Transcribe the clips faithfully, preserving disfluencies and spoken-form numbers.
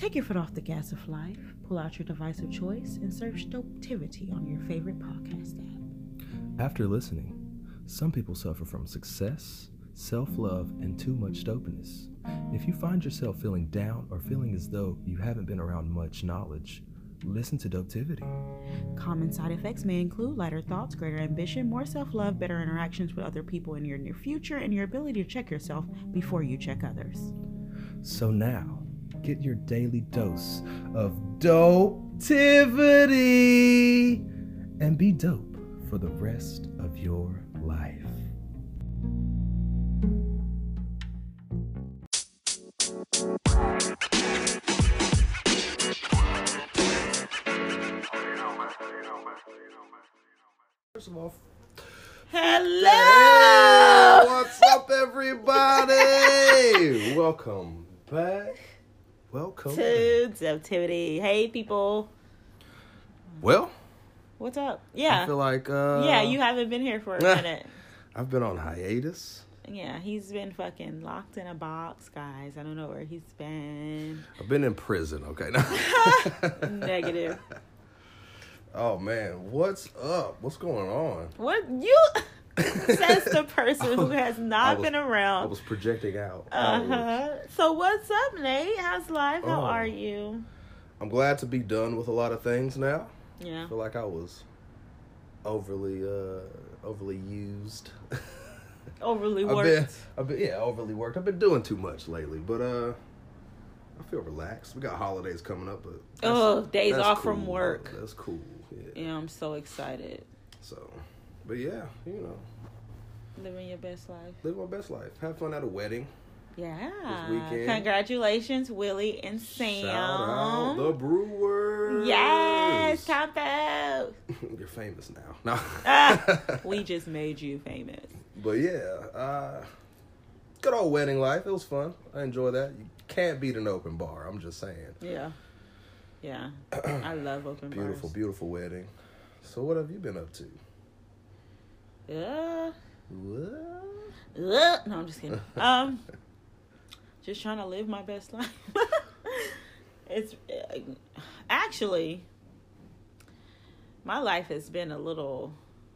Take your foot off the gas of life, pull out your device of choice, and search Dopetivity on your favorite podcast app. After listening, some people suffer from success, self-love, and too much dopeness. If you find yourself feeling down or feeling as though you haven't been around much knowledge, listen to Dopetivity. Common side effects may include lighter thoughts, greater ambition, more self-love, better interactions with other people in your near future, and your ability to check yourself before you check others. So now, get your daily dose of Dopetivity and be dope for the rest of your life. First of all, Hello! hey, what's up, everybody? Welcome back. Welcome To Dopetivity. Hey, people. Well, What's up? Yeah. I feel like uh, yeah, you haven't been here for a minute. I've been on hiatus. Yeah, he's been fucking locked in a box, guys. I don't know where he's been. I've been in prison. Okay. Negative. Oh man, what's up? What's going on? What you says the person who has not was- been around. I was projecting out. Uh huh. So what's up, Nate? How's life? How Oh. are you? I'm glad to be done with a lot of things now. Yeah. I feel like I was overly, uh, overly used. Overly I've worked. been, I've been, yeah, overly worked. I've been doing too much lately, but uh, I feel relaxed. We got holidays coming up, but that's- Oh, days that's off cool. from work. That's cool. Yeah. Yeah, I'm so excited. So, but yeah, you know, Living your best life. live my best life. Have fun at a wedding. Yeah. This weekend. Congratulations, Willie and Sam. Shout out the Brewers. Yes, Campo. You're famous now. No. Ah, we just made you famous. But yeah, uh, good old wedding life. It was fun. I enjoy that. You can't beat an open bar. I'm just saying. Yeah. Yeah. I love open Beautiful, bars. beautiful wedding. So what have you been up to? Yeah. What? Uh, no, I'm just kidding. Um, just trying to live my best life. It's uh, actually my life has been a little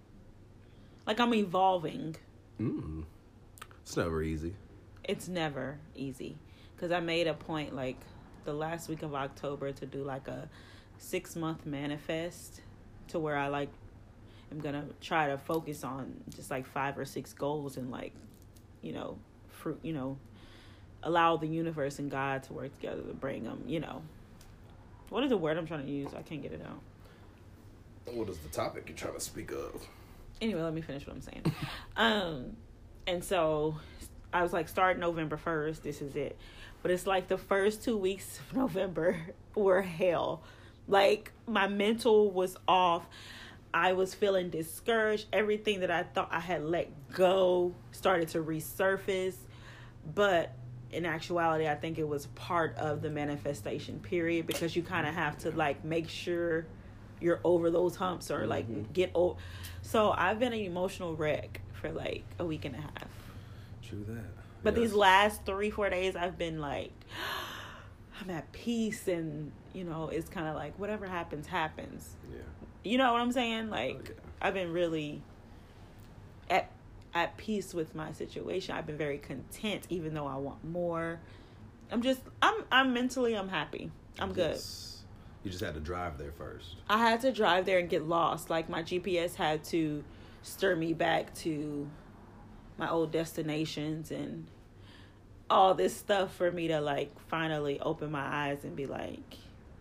like I'm evolving. Mm. It's never easy. It's never easy because I made a point like the last week of October to do like a six month manifest to where I like I'm gonna try to focus on just like five or six goals and like, you know, fruit, you know, allow the universe and God to work together to bring them, you know. What is the word I'm trying to use? I can't get it out. What is the topic you're trying to speak of? Anyway, let me finish what I'm saying. um, and so I was like, start November first. This is it. But it's like the first two weeks of November were hell. Like my mental was off. I was feeling discouraged. Everything that I thought I had let go started to resurface. But in actuality, I think it was part of the manifestation period because you kind of have to like make sure you're over those humps or like Mm-hmm. get over. So I've been an emotional wreck for like a week and a half. True that. But Yes. these last three, four days, I've been like, I'm at peace and, you know, it's kind of like whatever happens, happens. Yeah. You know what I'm saying? Like, Oh, yeah. I've been really at at peace with my situation. I've been very content, even though I want more. I'm just, I'm, I'm mentally, I'm happy. I'm good. Yes. You just had to drive there first. I had to drive there and get lost. Like, my G P S had to stir me back to my old destinations and all this stuff for me to, like, finally open my eyes and be like,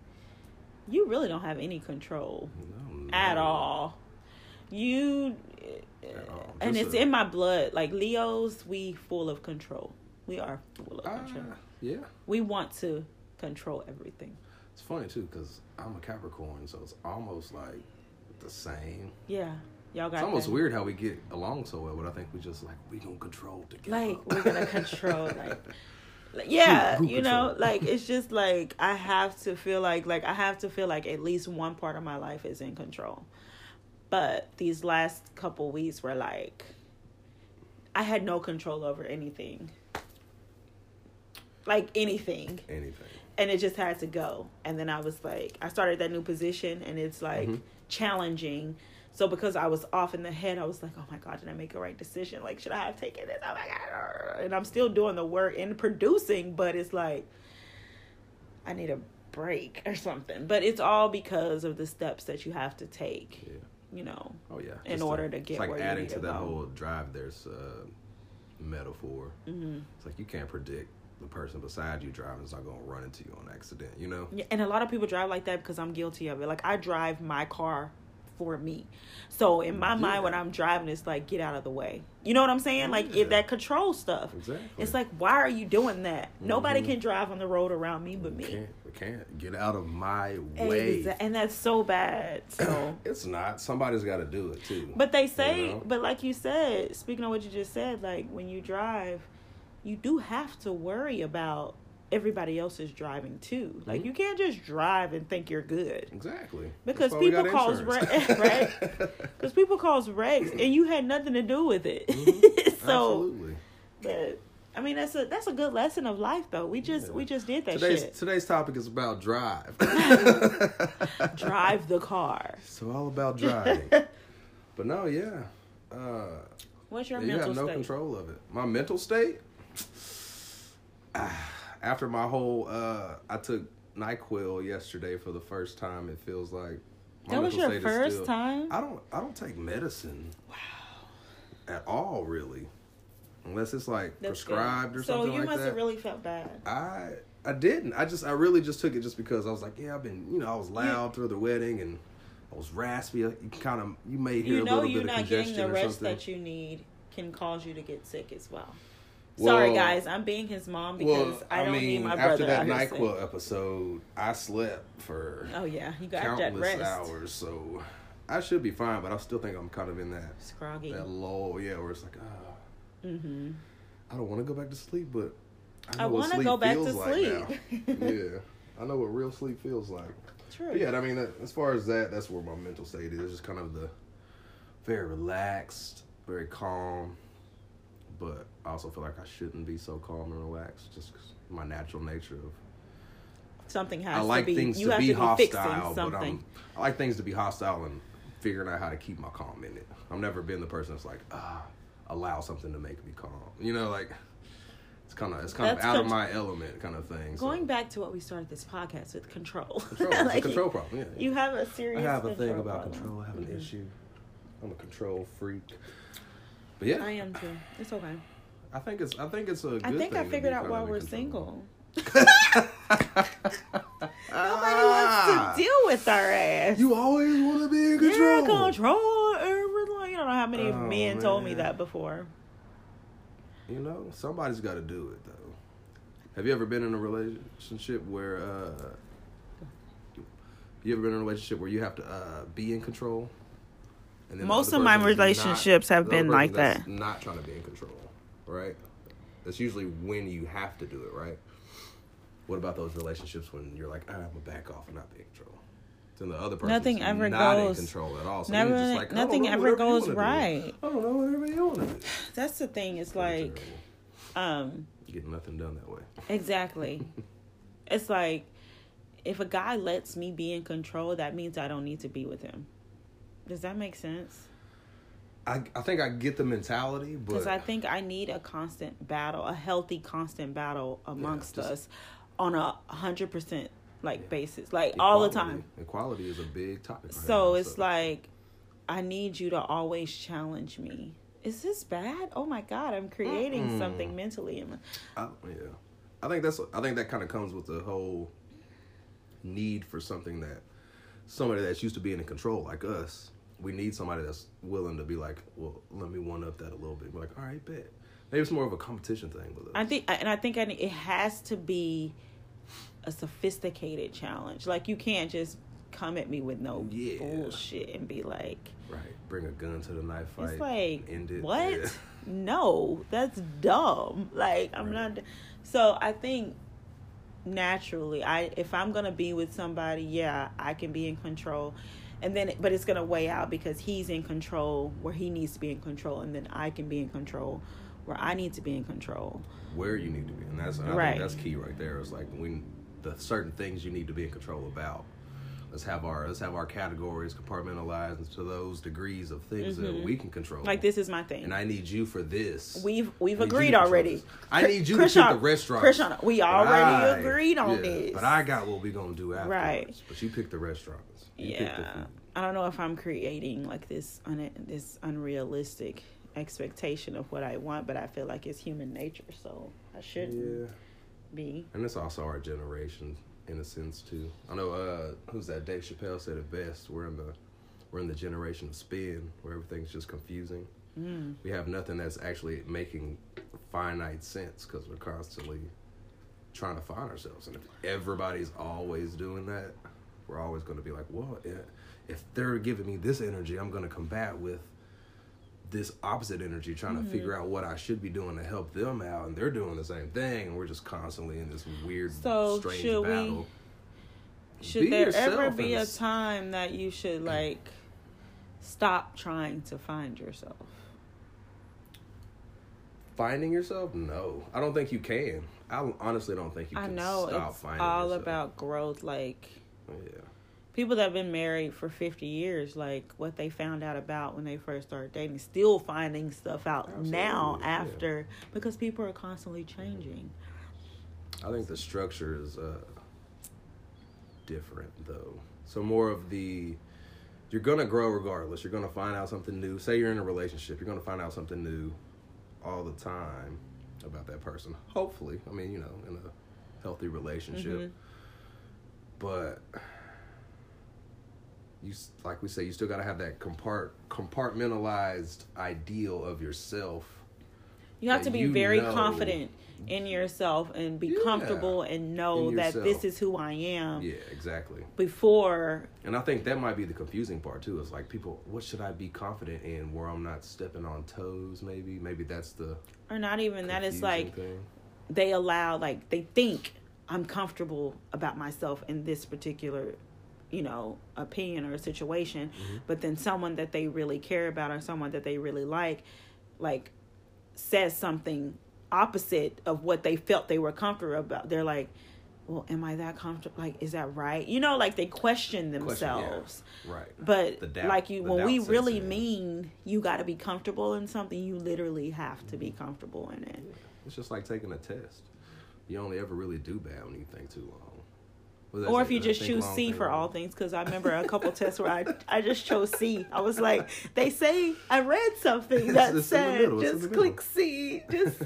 you really don't have any control No, no. at all. You, At all. and Just it's a- in my blood. Like, Leos, we full of control. We are full of Ah, control. yeah. We want to control everything. It's funny too because I'm a Capricorn, so it's almost like the same. Yeah. Y'all got It's almost that. weird how we get along so well, but I think we just like we gonna control together. Like, we're gonna control, like, like, yeah, Group- group you know, control. like, it's just like I have to feel like like I have to feel like at least one part of my life is in control. But these last couple weeks were like I had no control over anything. Like anything. anything. and it just had to go. And then I was like, I started that new position, and it's like mm-hmm. challenging. So because I was off in the head, I was like, oh my God, did I make a right decision? Like, should I have taken this? Oh my God. And I'm still doing the work and producing, but it's like, I need a break or something. But it's all because of the steps that you have to take, yeah. you know, oh, yeah. in Just order to, to get like where you adding need to to that go. whole drive, there's a metaphor. Mm-hmm. It's like you can't predict the person beside you driving is not going to run into you on accident, you know? Yeah, and a lot of people drive like that because I'm guilty of it. Like, I drive my car for me. So in my yeah. mind, when I'm driving, it's like, get out of the way. You know what I'm saying? Like yeah. it, that control stuff. Exactly. It's like, why are you doing that? Mm-hmm. Nobody can drive on the road around me but we me. Can't, we can't. Get out of my way. Exactly. And that's so bad. So it's not. Somebody's got to do it too. But they say, you know? But like you said, speaking of what you just said, like when you drive, you do have to worry about everybody else is driving too. Like mm-hmm. you can't just drive and think you're good. Exactly. Because people cause wrecks, right? Because people cause wrecks, and you had nothing to do with it. Mm-hmm. so, absolutely. But I mean, that's a that's a good lesson of life, though. We just yeah. we just did that today's, shit. Today's topic is about drive. Drive the car. So all about driving. But no, yeah. Uh, What's your yeah, mental state? You have no state? control of it. My mental state. After my whole, uh, I took NyQuil yesterday for the first time. It feels like my that was your first still, time. I don't, I don't take medicine. Wow. At all, really, unless it's like That's prescribed good. or so something like that. So you must have really felt bad. I, I didn't. I just, I really just took it just because I was like, yeah, I've been, you know, I was loud through the wedding and I was raspy. You kind of, you may hear you know a little bit of congestion or something. You know, you're not getting the rest that you need can cause you to get sick as well. Well, sorry, guys. I'm being his mom because well, I don't I mean, need my brother. After that out NyQuil sick. episode, I slept for oh yeah, you got countless that rest. hours. So I should be fine, but I still think I'm kind of in that scroggy, that lull. Yeah, where it's like, ah, mm-hmm. I don't want to go back to sleep, but I, know I want to go back to like sleep. Yeah, I know what real sleep feels like. True. But yeah, I mean, as far as that, that's where my mental state is. Just kind of the very relaxed, very calm. But I also feel like I shouldn't be so calm and relaxed, just 'cause my natural nature of something has I like to be. things you to have be to be hostile, fixing but I'm, I like things to be hostile and figuring out how to keep my calm in it. I've never been the person that's like, ah, allow something to make me calm. You know, like it's kind of it's kind that's of out con- of my element, kind of thing. Going so. back to what we started this podcast with, control. Control. It's like, a control problem. Yeah, yeah. You have a serious. I have a thing about problem. control. I have an mm-hmm. issue. I'm a control freak. But yeah, I am too. It's okay. I think it's. I think it's a good I think thing I figured out why we're control. single. Nobody wants to deal with our ass. You always want to be in control. Yeah, control everything. You don't know how many oh, men man. told me that before. You know, somebody's got to do it though. Have you ever been in a relationship where? Uh, you ever been in a relationship where you have to uh, be in control? And then most of my relationships not, have been like that. Not trying to be in control, right? That's usually when you have to do it, right? What about those relationships when you're like, ah, I'm gonna back off and not be in control? Then the other person's nothing ever not goes, in control at all. So never, just like, nothing know, ever goes right. Do. I don't know whatever you want to do. That's the thing. It's like, um, you get nothing done that way. Exactly. It's like if a guy lets me be in control, that means I don't need to be with him. Does that make sense? I, I think I get the mentality, but because I think I need a constant battle, a healthy, constant battle amongst yeah, just, us on a hundred percent like yeah. basis, like equality, all the time. Equality is a big topic. For so him, it's so. like I need you to always challenge me. Is this bad? Oh my God, I'm creating mm-hmm. something mentally. In my... I, yeah, I think that's. I think that kind of comes with the whole need for something that somebody that's used to being in control, like us. We need somebody that's willing to be like, well, let me one up that a little bit. We're like, all right, bet. Maybe it's more of a competition thing with us. I think, and I think it has to be a sophisticated challenge. Like you can't just come at me with no yeah. bullshit and be like, right, bring a gun to the knife fight. It's like, end it. What? Yeah. No, that's dumb. Like I'm right. not. So I think naturally, I if I'm gonna be with somebody, yeah, I can be in control. And then, but it's going to weigh out because he's in control where he needs to be in control. And then I can be in control where I need to be in control. Where you need to be. And that's, I right. think that's key right there. It's like when the certain things you need to be in control about. Let's have our let's have our categories compartmentalized into those degrees of things mm-hmm. that we can control. Like, this is my thing, and I need you for this. We've we've agreed already. I need you Krishan, to pick the restaurant. Krishan, we already I, agreed on yeah, this. But I got what we gonna do afterwards. Right. But you pick the restaurants. You yeah. Pick the I don't know if I'm creating like this un- this unrealistic expectation of what I want, but I feel like it's human nature, so I shouldn't yeah. be. And it's also our generation. In a sense too, I know uh, who's that? Dave Chappelle said it best. We're in the we're in the generation of spin, where everything's just confusing. Mm. We have nothing that's actually making finite sense because we're constantly trying to find ourselves. And if everybody's always doing that, we're always going to be like, well, if they're giving me this energy, I'm going to combat with this opposite energy, trying mm-hmm. to figure out what I should be doing to help them out, and they're doing the same thing, and we're just constantly in this weird, so strange should battle. We, should be there ever be a time that you should like stop trying to find yourself? Finding yourself? No, I don't think you can. I honestly don't think you can. I know stop it's finding all yourself. About growth. Like, yeah. People that have been married for fifty years, like what they found out about when they first started dating, still finding stuff out Absolutely, now after, yeah. because people are constantly changing. I think the structure is uh, different, though. So more of the, you're going to grow regardless. You're going to find out something new. Say you're in a relationship. You're going to find out something new all the time about that person. Hopefully. I mean, you know, in a healthy relationship. Mm-hmm. But... You, like we say, you still got to have that compart compartmentalized ideal of yourself. You have to be very know. confident in yourself and be yeah. comfortable and know that this is who I am. Yeah, exactly. Before. And I think that might be the confusing part too. It's like, people, what should I be confident in where I'm not stepping on toes? Maybe, maybe that's the. Or not even that. It's like thing. They allow, like they think I'm comfortable about myself in this particular, you know, opinion or a situation, mm-hmm. but then someone that they really care about or someone that they really like, like says something opposite of what they felt they were comfortable about. They're like, well, am I that comfortable? Like, is that right? You know, like they question themselves. Question, yeah. Right. But the doubt, like you, when we really in. mean you got to be comfortable in something, you literally have to be comfortable in it. Yeah. It's just like taking a test. You only ever really do bad when you think too long. Or if you just choose C for all things, because I remember a couple tests where I I just chose C. I was like, they say I read something that it's, it's said just click C. Just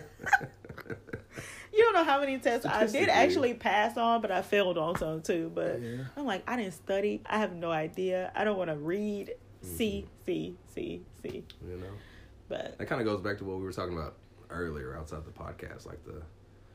you don't know how many tests I did actually pass on, but I failed on some too. But yeah. I'm like, I didn't study. I have no idea. I don't want to read. Mm-hmm. C C C C. You know, but that kind of goes back to what we were talking about earlier outside the podcast, like the.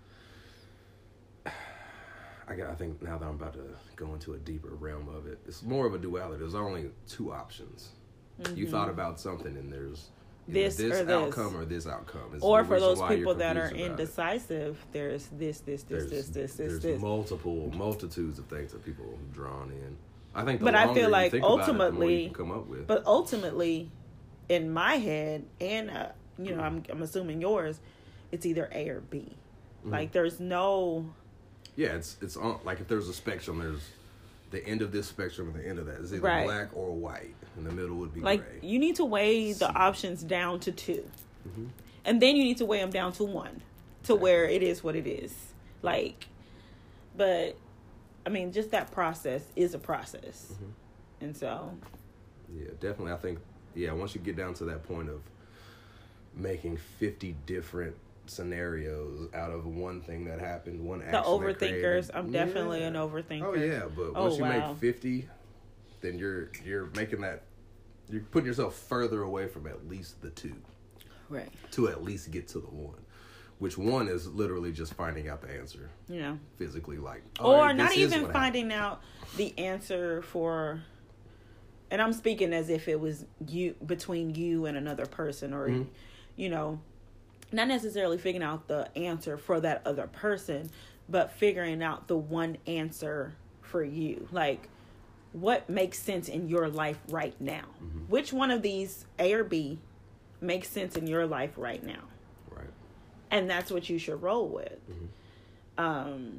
I, got, I think now that I'm about to go into a deeper realm of it, it's more of a duality. There's only two options. Mm-hmm. You thought about something, and there's this, this or this outcome or this outcome. It's or for those people that are indecisive, it. there's this, this, this, there's, this, this, this, there's this. multiple multitudes of things that people have drawn in. I think, the but I feel like you ultimately, it, the more you can come up with. But ultimately, in my head, and uh, you know, I'm I'm assuming yours, it's either A or B. Mm-hmm. Like there's no. Yeah, it's it's on, like if there's a spectrum, there's the end of this spectrum and the end of that. It's either right. black or white, and the middle would be like gray. You need to weigh the options down to two, mm-hmm. and then you need to weigh them down to one, to exactly. where it is what it is. Like, but I mean, just that process is a process, mm-hmm. and so. Yeah, definitely. I think yeah, once you get down to that point of making fifty different scenarios out of one thing that happened, one action. The overthinkers. I'm definitely yeah. an overthinker. Oh yeah, but oh, once you wow. make fifty, then you're you're making that you're putting yourself further away from at least the two. Right. To at least get to the one. Which one is literally just finding out the answer. Yeah. Physically, like or right, not even happened. finding out the answer for, and I'm speaking as if it was you between you and another person, or mm-hmm. you know, not necessarily figuring out the answer for that other person, but figuring out the one answer for you. Like, what makes sense in your life right now? Mm-hmm. Which one of these, A or B, makes sense in your life right now? Right. And that's what you should roll with. Mm-hmm. Um,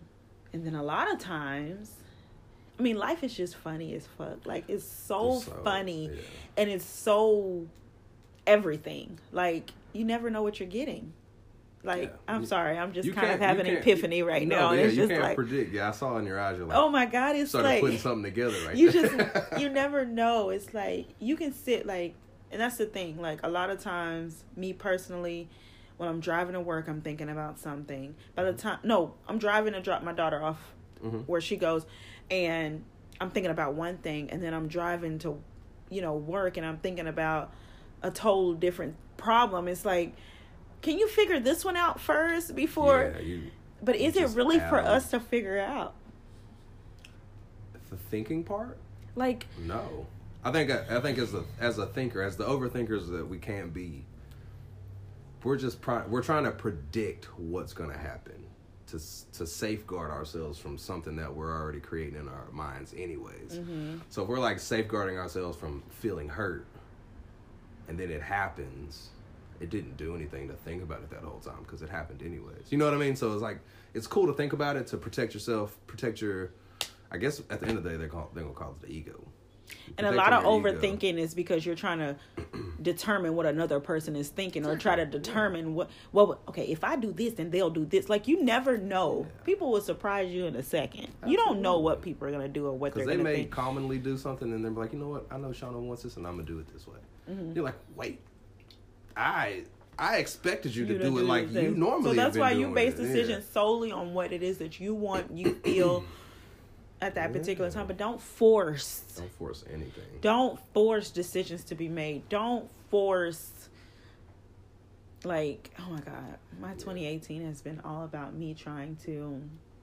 And then a lot of times, I mean, life is just funny as fuck. Like, it's so, so funny. Yeah. And it's so everything. Like, you never know what you're getting. Like, yeah. I'm sorry, I'm just kind of having an epiphany right no, now. Yeah, and it's you just can't like, predict. Yeah, I saw in your eyes. You're like, oh my God, it's started like putting something together right you there. just, you never know. It's like, you can sit like, and that's the thing. Like, a lot of times, me personally, when I'm driving to work, I'm thinking about something. By the time, no, I'm driving to drop my daughter off mm-hmm. where she goes, and I'm thinking about one thing, and then I'm driving to, you know, work, and I'm thinking about a total different problem. It's like, can you figure this one out first before? Yeah, you, but is it really for us to figure out? The thinking part? Like, no. I think I think as a as a thinker, as the overthinkers that we can't be, we're just pri- we're trying to predict what's going to happen to to safeguard ourselves from something that we're already creating in our minds, anyways. Mm-hmm. So if we're like safeguarding ourselves from feeling hurt, and then it happens. It didn't do anything to think about it that whole time because it happened anyways. You know what I mean? So it's like, it's cool to think about it, to protect yourself, protect your, I guess at the end of the day, they're, call, they're going to call it the ego. And a lot of overthinking ego. Is because you're trying to determine what another person is thinking or try to determine what, what, okay, if I do this, then they'll do this. Like, you never know. Yeah. People will surprise you in a second. Absolutely. You don't know what people are going to do or what they're going to think. Because they may commonly do something and they're like, you know what, I know Shauna wants this and I'm going to do it this way. Mm-hmm. You're like, wait. I I expected you, you to do, do it like you normally. So that's have why been you doing base it. decisions yeah. solely on what it is that you want, you feel at that yeah. particular time. But don't force. Don't force anything. Don't force decisions to be made. Don't force. Like, oh my God, my yeah. twenty eighteen has been all about me trying to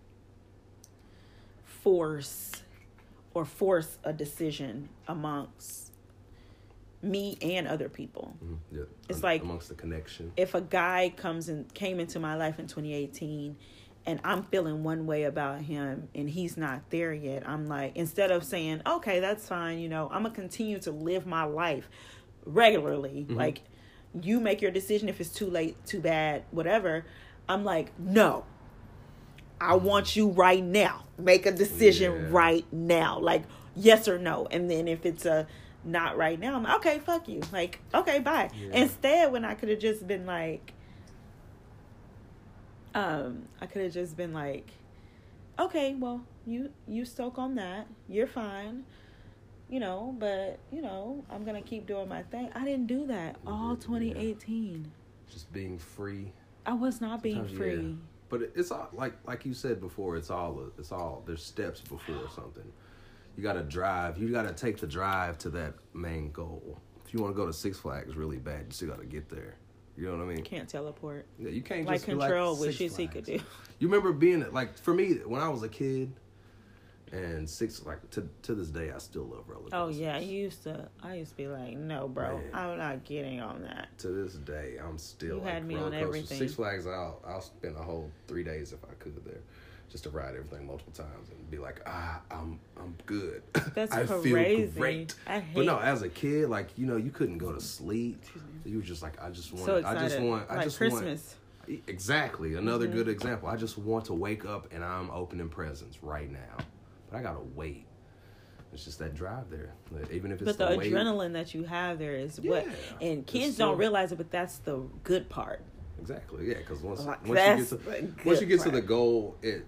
force or force a decision amongst me and other people. Mm-hmm. Yeah. It's um, like amongst the connection. If a guy comes and came into my life in twenty eighteen and I'm feeling one way about him and he's not there yet, I'm like, instead of saying, okay, that's fine, you know, I'm gonna continue to live my life regularly. Mm-hmm. Like, you make your decision. If it's too late, too bad, whatever. I'm like, no, I want you right now. Make a decision yeah. right now. Like, yes or no. And then if it's a not right now, I'm like, okay, fuck you. Like, okay, bye. Yeah. Instead, when I could have just been like, um, I could have just been like, okay, well, you, you stoke on that. You're fine. You know, but, you know, I'm going to keep doing my thing. I didn't do that all twenty eighteen. Yeah. Just being free. I was not Sometimes, being free. Yeah. But it's all, like, like you said before, it's all, it's all, there's steps before something. You got to drive. You got to take the drive to that main goal. If you want to go to Six Flags really bad, you still got to get there. You know what I mean? Can't teleport. Yeah, you can't like just control, like which he could do. You remember being like, for me, when I was a kid, and six like to to this day, I still love roller coasters. Oh yeah, I used to. I used to be like, no, bro, Man. I'm not getting on that. To this day, I'm still. You like, had me roller on coasters. everything. Six Flags, I'll I'll spend a whole three days if I could there, just to ride everything multiple times and be like, ah, I'm I'm good. That's I crazy. feel great. I hate. But no, as a kid, like you know, you couldn't go to sleep. You were just like, I just want. So excited. I just want. I like just Christmas. want. Exactly. Another mm-hmm. good example. I just want to wake up and I'm opening presents right now, but I gotta wait. It's just that drive there, even if it's. But the, the adrenaline wait. that you have there is yeah. what, and kids so, don't realize it, but that's the good part. Exactly, yeah. Because once like, once you get to once you get part. to the goal, it.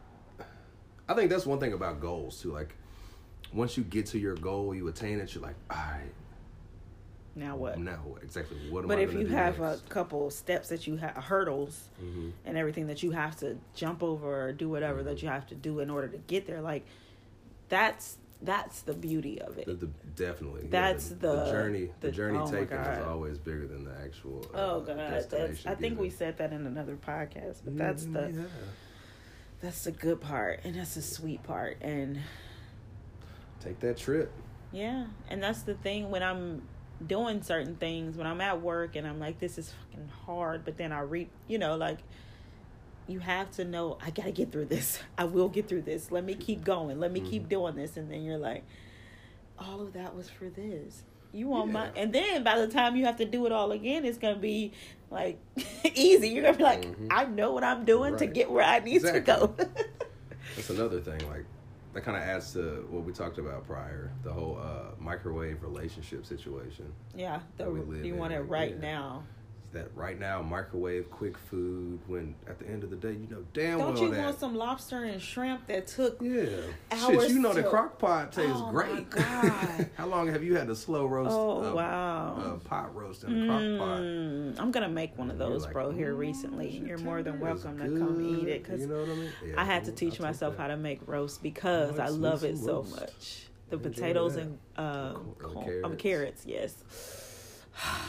I think that's one thing about goals too. Like, once you get to your goal, you attain it. You're like, all right. Now what? Now what? Exactly. What am but I if you do have next? a couple steps that you have, hurdles, mm-hmm. and everything that you have to jump over or do whatever mm-hmm. that you have to do in order to get there, like that's that's the beauty of it. The, the, definitely. That's yeah, the, the, the journey. The, the journey oh taken is always bigger than the actual. Uh, oh God, that's, I think either. we said that in another podcast, but that's mm, the yeah. that's the good part, and that's the sweet part, and take that trip. Yeah, and that's the thing when I'm doing certain things, when I'm at work and I'm like, this is fucking hard, but then I reap, you know, like, you have to know, I gotta get through this. I will get through this. Let me keep going. Let me mm-hmm. keep doing this. And then you're like, all of that was for this. You want yeah. my, and then by the time you have to do it all again, it's gonna be like easy. You're gonna be like, mm-hmm. I know what I'm doing right. to get where I need exactly. to go. That's another thing. Like that kind of adds to what we talked about prior, the whole uh, microwave relationship situation. Yeah, the, that we live you in. want it right Yeah. now. That right now, microwave quick food. When at the end of the day, you know damn Don't well you that. want some lobster and shrimp that took Yeah. hours Shit, you know to... the crock pot tastes oh great. My God. How long have you had the slow roast? Oh, uh, wow. Uh, pot roast in the crock pot. Mm, I'm gonna make one of You're those, like, bro, here "Ooh, recently. shit, You're more than that is welcome to come eat good." it because You know what I mean? Yeah, I had to I'll teach take myself that. how to make roast because I I like love some it so roast. much. The I enjoy potatoes that. and uh, Or corn- carrots. um, carrots, yes.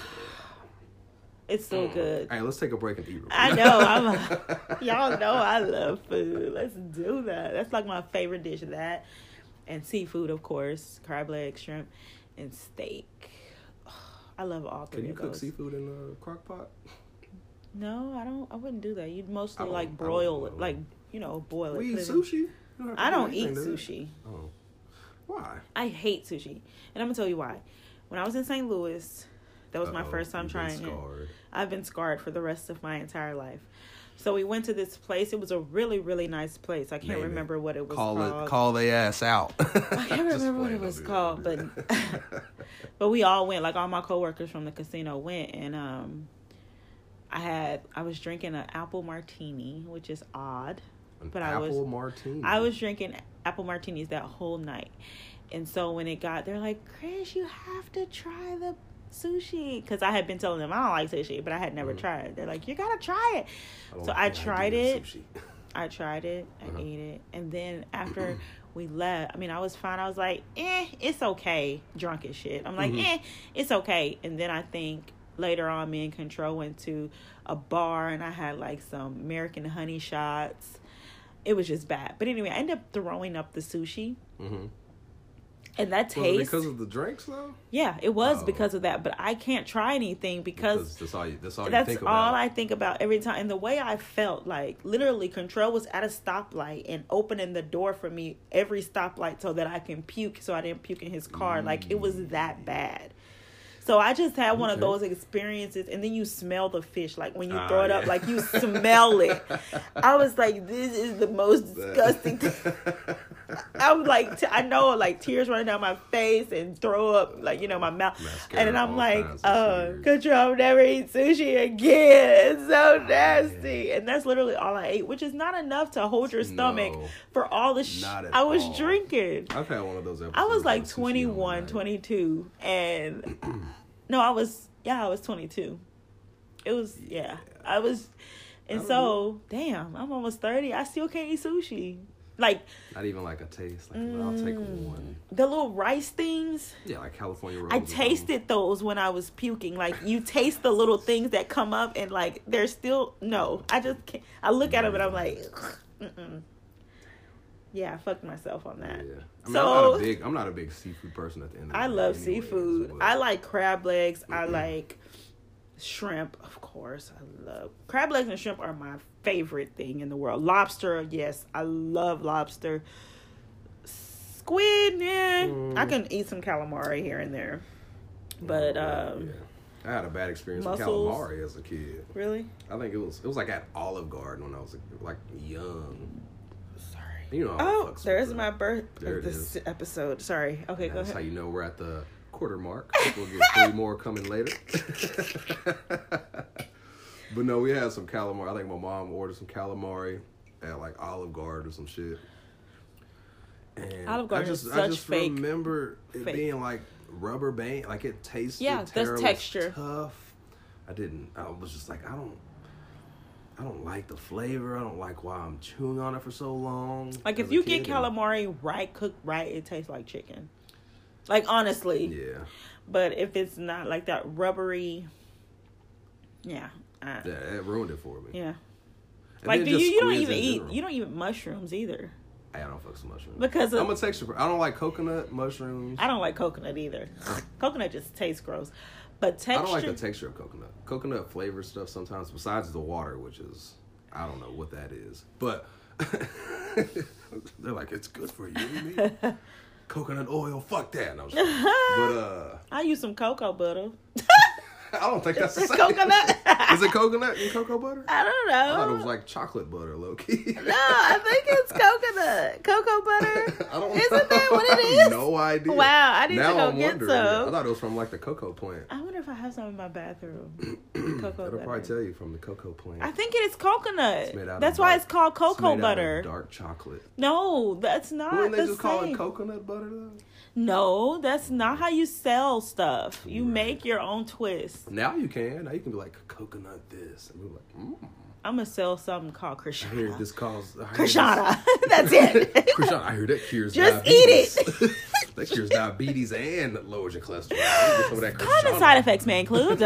It's so good. All right, let's take a break and eat. Real quick. I know. I'm. A, y'all know I love food. Let's do that. That's like my favorite dish. That and seafood, of course, crab legs, shrimp, and steak. I love all three Can you of cook those. seafood in a crock pot? No, I don't. I wouldn't do that. You'd mostly I don't- like I don't broil it, know. like you know, boil it. We eat put it in- sushi. You have to I do don't eat anything to that. sushi. Oh, why? I hate sushi, and I'm gonna tell you why. When I was in Saint Louis, that was my Uh-oh, first time you've been trying it. scarred. I've been scarred for the rest of my entire life. So we went to this place. It was a really, really nice place. I can't Name it. remember what it was Call called. it. Call their ass out. I can't remember what it was called, but but we all went. Like all my coworkers from the casino went, and um, I had I was drinking an apple martini, which is odd, An but I apple was martini. I was drinking apple martinis that whole night, and so when it got, they're like, Chris, you have to try the sushi, because I had been telling them I don't like sushi, but I had never Mhm. tried it. They're like, you gotta try it. don't So like I the idea tried of it. sushi. I tried it. I Uh-huh. ate it. And then after we left, I mean, I was fine. I was like, eh, it's okay. Drunk as shit. I'm like, Mhm. eh, it's okay. And then I think later on, me and Control went to a bar and I had like some American honey shots. It was just bad. But anyway, I ended up throwing up the sushi. Mm-hmm. And that Was it taste. because of the drinks though? Yeah, it was Oh. because of that. But I can't try anything because that's all you. That's all you that's think all about. I think about every time. And the way I felt, like literally, Control was at a stoplight and opening the door for me every stoplight so that I can puke, so I didn't puke in his car. Like it was that bad. So I just had one of Okay. those experiences, and then you smell the fish, like when you Ah, throw it up, yeah. like you smell it. I was like, this is the most disgusting thing. I was like, t- I know, like tears running down my face and throw up, like, you know, my mouth. Mascara, And then I'm all like, kinds of oh, tears. Control, never eat sushi again. It's so nasty. And that's literally all I ate, which is not enough to hold your stomach No. for all the shit Not at I was all. drinking. I've had one of those episodes. I was like of sushi on the twenty-one, night. twenty-two, and no, I was, yeah, I was twenty-two. It was, yeah, Yeah. I was, and I so, damn, I'm almost thirty. I still can't eat sushi. Like, Not even like a taste. Like I'll take Mm. one. the little rice things, Yeah, like California rolls. I or something. tasted those when I was puking. Like, you taste the little things that come up, and like, they're still, no, I just can't. I look at them and I'm like, mm-mm. Yeah, I fucked myself on that. Yeah. I mean, So- I'm not a big. I'm not a big seafood person at the end of the I day. love anyways, seafood. but- I like crab legs. I like shrimp, of course. I love crab legs and shrimp are my favorite thing in the world. Lobster, yes, I love lobster. Squid, yeah, Mm. I can eat some calamari here and there. But Yeah, um, yeah. I had a bad experience mussels. with calamari as a kid. really, I think it was it was like at Olive Garden when I was like young. sorry. You know. I Oh, fucks with there's the- my birth There of it this is. episode. Sorry. Okay, and go that's ahead. how you know we're at the quarter mark. We'll get three more coming later. But no, we had some calamari. I think my mom ordered some calamari at like Olive Garden or some shit. And Olive Garden I just, is I such just fake- remember it fake. being like rubber band, like it tasted Yeah, there's terrible, texture. tough. I didn't. I was just like, I don't. I don't like the flavor. I don't like why I'm chewing on it for so long. Like as if a you kid, get and- calamari right, cooked right, it tastes like chicken. Like honestly. Yeah. But if it's not like that rubbery, yeah, uh, Yeah, it ruined it for me. yeah. And Like then do you? just You don't squids even in eat. general. You don't eat mushrooms either. I don't fuck with mushrooms. Because of- I'm a texture. per- I don't like coconut mushrooms. I don't like coconut either. Coconut just tastes gross. But texture. I don't like the texture of coconut. Coconut flavored stuff sometimes, besides the water, which is I don't know what that is, but they're like it's good for you. Me. Coconut oil, fuck that. No, I'm just kidding. But uh, I use some cocoa butter. I don't think that's the same. Coconut. Is it coconut and cocoa butter? I don't know. I thought it was like chocolate butter, low key. No, I think it's coconut. Cocoa butter. I don't Isn't know. that what it I is? have no idea. Wow, I need now to go I'm get wondering. some. I thought it was from like the cocoa plant. I wonder if I have some in my bathroom. Cocoa That'll butter. probably tell you from the cocoa plant. I think it is coconut. It's made out That's of why dark- it's called it's cocoa made butter. Out of dark chocolate. No, that's not Wouldn't they the just same. call it coconut butter though? No, that's not how you sell stuff. You Right. make your own twist. Now you can. Now you can be like coconut this, and we're like, mm. I'm gonna sell something called I hear Krishana. this cause. I hear Krishana. That's it. this- Krishana. I hear that cures Just diabetes. eat it. That cures diabetes and lowers your cholesterol. Get some of that Common Krishana. side effects may include.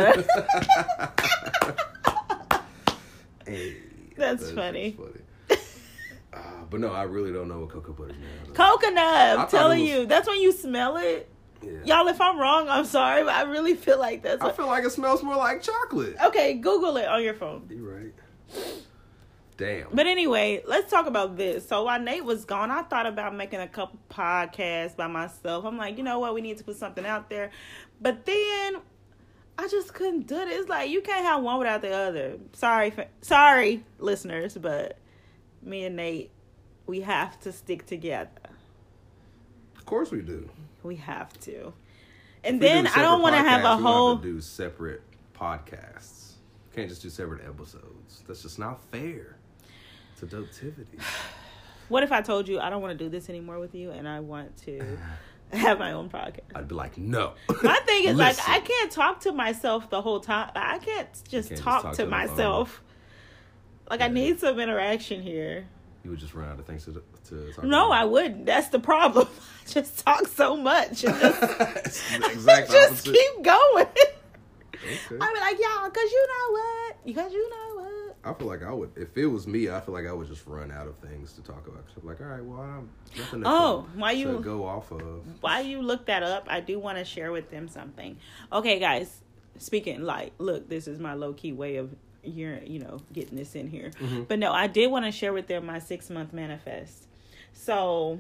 Hey, That's funny. funny. Uh, but no, I really don't know what cocoa butter is made out of. Coconut. I'm thought telling it was- you. That's when you smell it. Yeah. Y'all, if I'm wrong, I'm sorry, but I really feel like that's I what... feel like it smells more like chocolate. Okay, Google it on your phone. You're right. Damn. But anyway, let's talk about this. So while Nate was gone, I thought about making a couple podcasts by myself. I'm like, you know what? We need to put something out there. But then I just couldn't do it. It's like you can't have one without the other. Sorry, fa- sorry, listeners, but me and Nate, we have to stick together. Of course we do. We have to. And If we then do I don't separate want to have podcasts, a we whole... have to do separate podcasts. Can't just do separate episodes. That's just not fair to Dotivity. What if I told you I don't want to do this anymore with you and I want to have my own podcast? I'd be like, no. My thing is, like, Listen. I can't talk to myself the whole time. I can't just, can't just talk, talk to to the myself. Like, I Yeah. need some interaction here. You would just run out of things to, to talk No, about. I wouldn't. That's the problem. I just talk so much. And just, It's the exact just opposite. keep going. Okay. I be like, y'all, because you know what? Because you know what? I feel like I would, if it was me, I feel like I would just run out of things to talk about. Cause I'm like, all right, well, I'm nothing to, Oh, to- why to you- go off of. While you look that up, I do want to share with them something. Okay, guys, speaking like, look, this is my low-key way of, you're, you know, getting this in here. Mhm. But no, I did want to share with them my six-month manifest. So,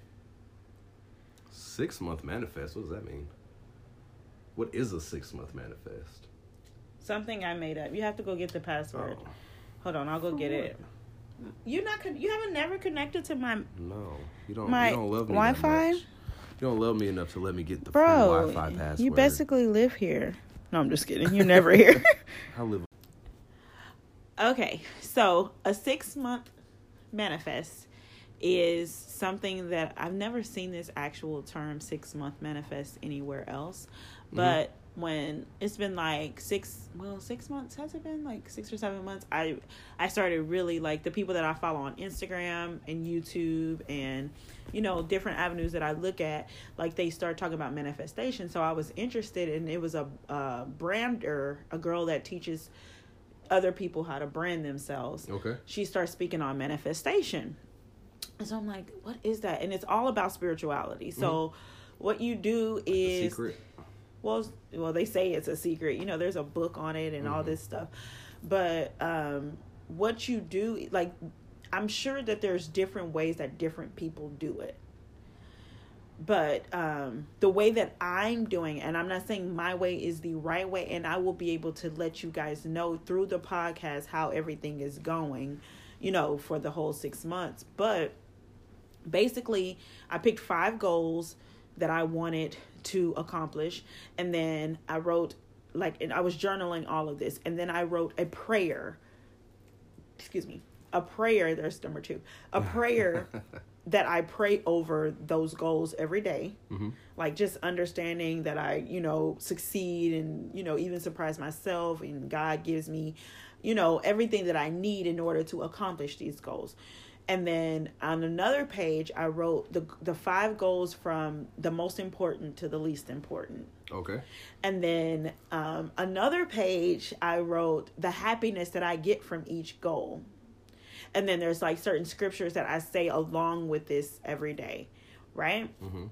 Six month manifest. What does that mean? What is a six month manifest? something I made up. You have to go get the password. Oh, Hold on, I'll go For get what? it. You not con- you haven't never connected to my no, you don't. my you don't love me Wi-Fi? that much. You don't love me enough to let me get the free bro. Wi-Fi password. You basically live here. No, I'm just kidding. You're never here. I live. Okay, so a six month manifest is something that I've never seen this actual term six month manifest anywhere else. But when it's been like six, well, six months, has it been like six or seven months? I, I started really like the people that I follow on Instagram and YouTube and, you know, different avenues that I look at, like they start talking about manifestation. So I was interested, and it was a, a brander, a girl that teaches other people how to brand themselves. Okay. She starts speaking on manifestation. And so I'm like, what is that? And it's all about spirituality. So what you do The is, secret. well, well, they say it's a secret. You know, there's a book on it and all Mhm. this stuff. But um, what you do, like, I'm sure that there's different ways that different people do it. But um, the way that I'm doing, and I'm not saying my way is the right way, and I will be able to let you guys know through the podcast how everything is going, you know, for the whole six months. But basically, I picked five goals that I wanted to accomplish, and then I wrote, like, and I was journaling all of this, and then I wrote a prayer. Excuse me, a prayer. There's number two, a prayer. that I pray over those goals every day. Mm-hmm. Like just understanding that I, you know, succeed and, you know, even surprise myself, and God gives me, you know, everything that I need in order to accomplish these goals. And then on another page, I wrote the the five goals from the most important to the least important. Okay. And then um, another page, I wrote the happiness that I get from each goal. And then there's like certain scriptures that I say along with this every day, right? Mm-hmm.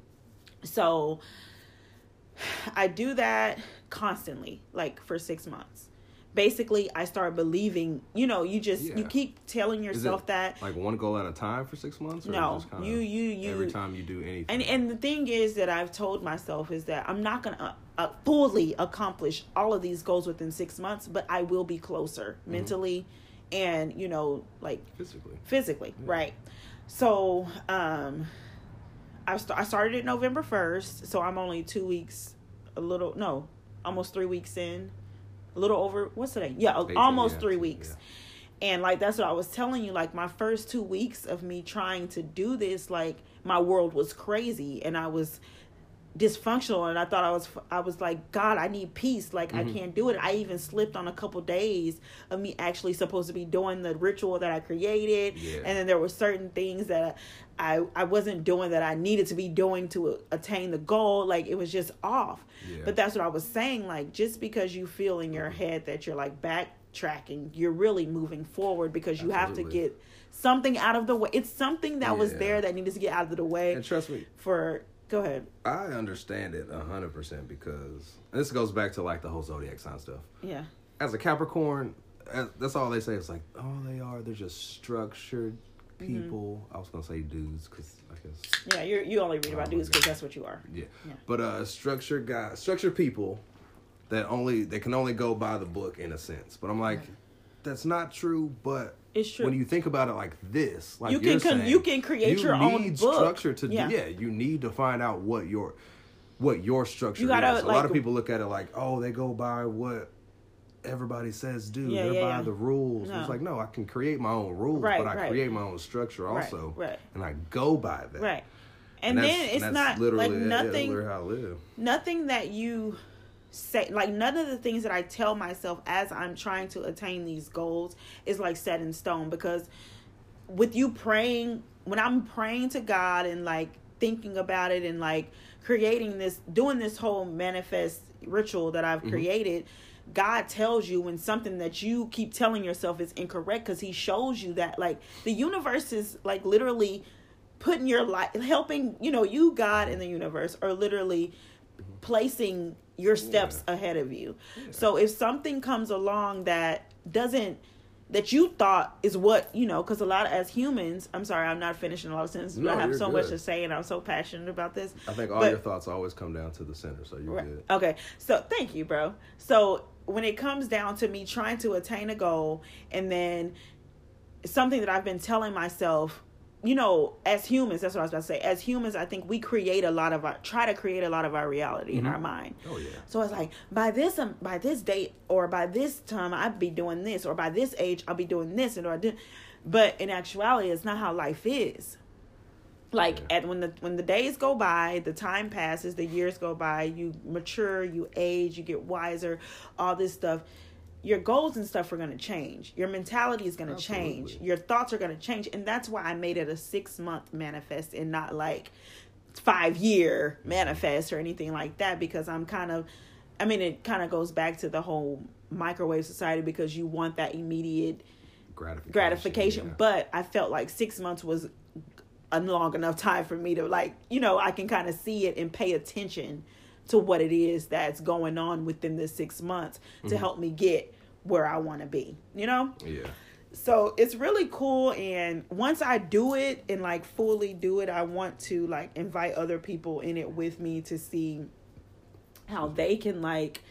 So I do that constantly, like for six months. basically I started believing, you know, you just, Yeah. you keep telling yourself it that. Like one goal at a time for six months? Or No, just kinda you, you, you. Every time you do anything. And, and the thing is that I've told myself is that I'm not going to uh, uh, fully accomplish all of these goals within six months, but I will be closer mm-hmm. mentally and, you know, like physically, physically. Yeah. Right. So, um, I, st- I started it November first. So I'm only two weeks, a little, no, almost three weeks in. A little over, what's today? Yeah, eighteen, almost yeah, three weeks. Yeah. And, like, that's what I was telling you. Like, my first two weeks of me trying to do this, like, my world was crazy. And I was dysfunctional. And I thought I was, I was like, God, I need peace. Like, mm-hmm. I can't do it. I even slipped on a couple days of me actually supposed to be doing the ritual that I created. Yeah. And then there were certain things that I, I wasn't doing that I needed to be doing to attain the goal. Like, it was just off. Yeah. But that's what I was saying. Like, just because you feel in your head that you're like backtracking, you're really moving forward because you Absolutely. have to get something out of the way. It's something that yeah. was there that needed to get out of the way. And trust me. For, go ahead. I understand it one hundred percent because, and this goes back to like the whole zodiac sign stuff. Yeah. As a Capricorn, that's all they say. It's like, all they are, they're just structured people. Mm-hmm. I was gonna say dudes because I guess yeah, you you only read about oh dudes because that's what you are. Yeah, yeah. But uh, structured guys, structured people that only they can only go by the book in a sense. But I'm like, right. that's not true. But it's true when you think about it like this. Like you can you're con- saying, you can create you your own need book. Structure to yeah. do, yeah, you need to find out what your what your structure you gotta, is. A like, lot of people look at it like, oh, they go by what everybody says do. Yeah, They're yeah, by yeah. the rules. No. It's like, no, I can create my own rules, right, but I right. create my own structure also. Right, right. And I go by that. Right. And, and then it's and not literally like nothing yeah, how I live. Nothing that you say, like none of the things that I tell myself as I'm trying to attain these goals is like set in stone, because with you praying, when I'm praying to God and like thinking about it and like creating this, doing this whole manifest ritual that I've mm-hmm. created, God tells you when something that you keep telling yourself is incorrect, because he shows you that like the universe is like literally putting your life, helping, you know, you, God, and the universe are literally placing your steps yeah. ahead of you. Yeah. So if something comes along that doesn't, that you thought is what, you know, because a lot of, as humans, I'm sorry, I'm not finishing a lot of sentences, no, but I have so good. much to say and I'm so passionate about this. I think all but, your thoughts always come down to the center, so you're right. good. Okay, so thank you, bro. So when it comes down to me trying to attain a goal, and then something that I've been telling myself, you know, as humans, that's what I was about to say. As humans, I think we create a lot of our, try to create a lot of our reality mm-hmm. in our mind. Oh yeah. So it's like, by this, um, by this date, or by this time, I'd be doing this, or by this age, I'll be doing this, and or I do. But in actuality, it's not how life is. Like yeah. at when the when the days go by, the time passes, the years go by, you mature, you age, you get wiser, all this stuff. Your goals and stuff are going to change. Your mentality is going to change. Your thoughts are going to change. And that's why I made it a six month manifest and not like five year manifest or anything like that. Because I'm kind of, I mean, it kind of goes back to the whole microwave society, because you want that immediate gratification. gratification. Yeah. But I felt like six months was a long enough time for me to, like, you know, I can kind of see it and pay attention to what it is that's going on within the six months to mm-hmm. help me get where I want to be, you know? Yeah. So it's really cool. And once I do it and like fully do it, I want to like invite other people in it with me to see how they can like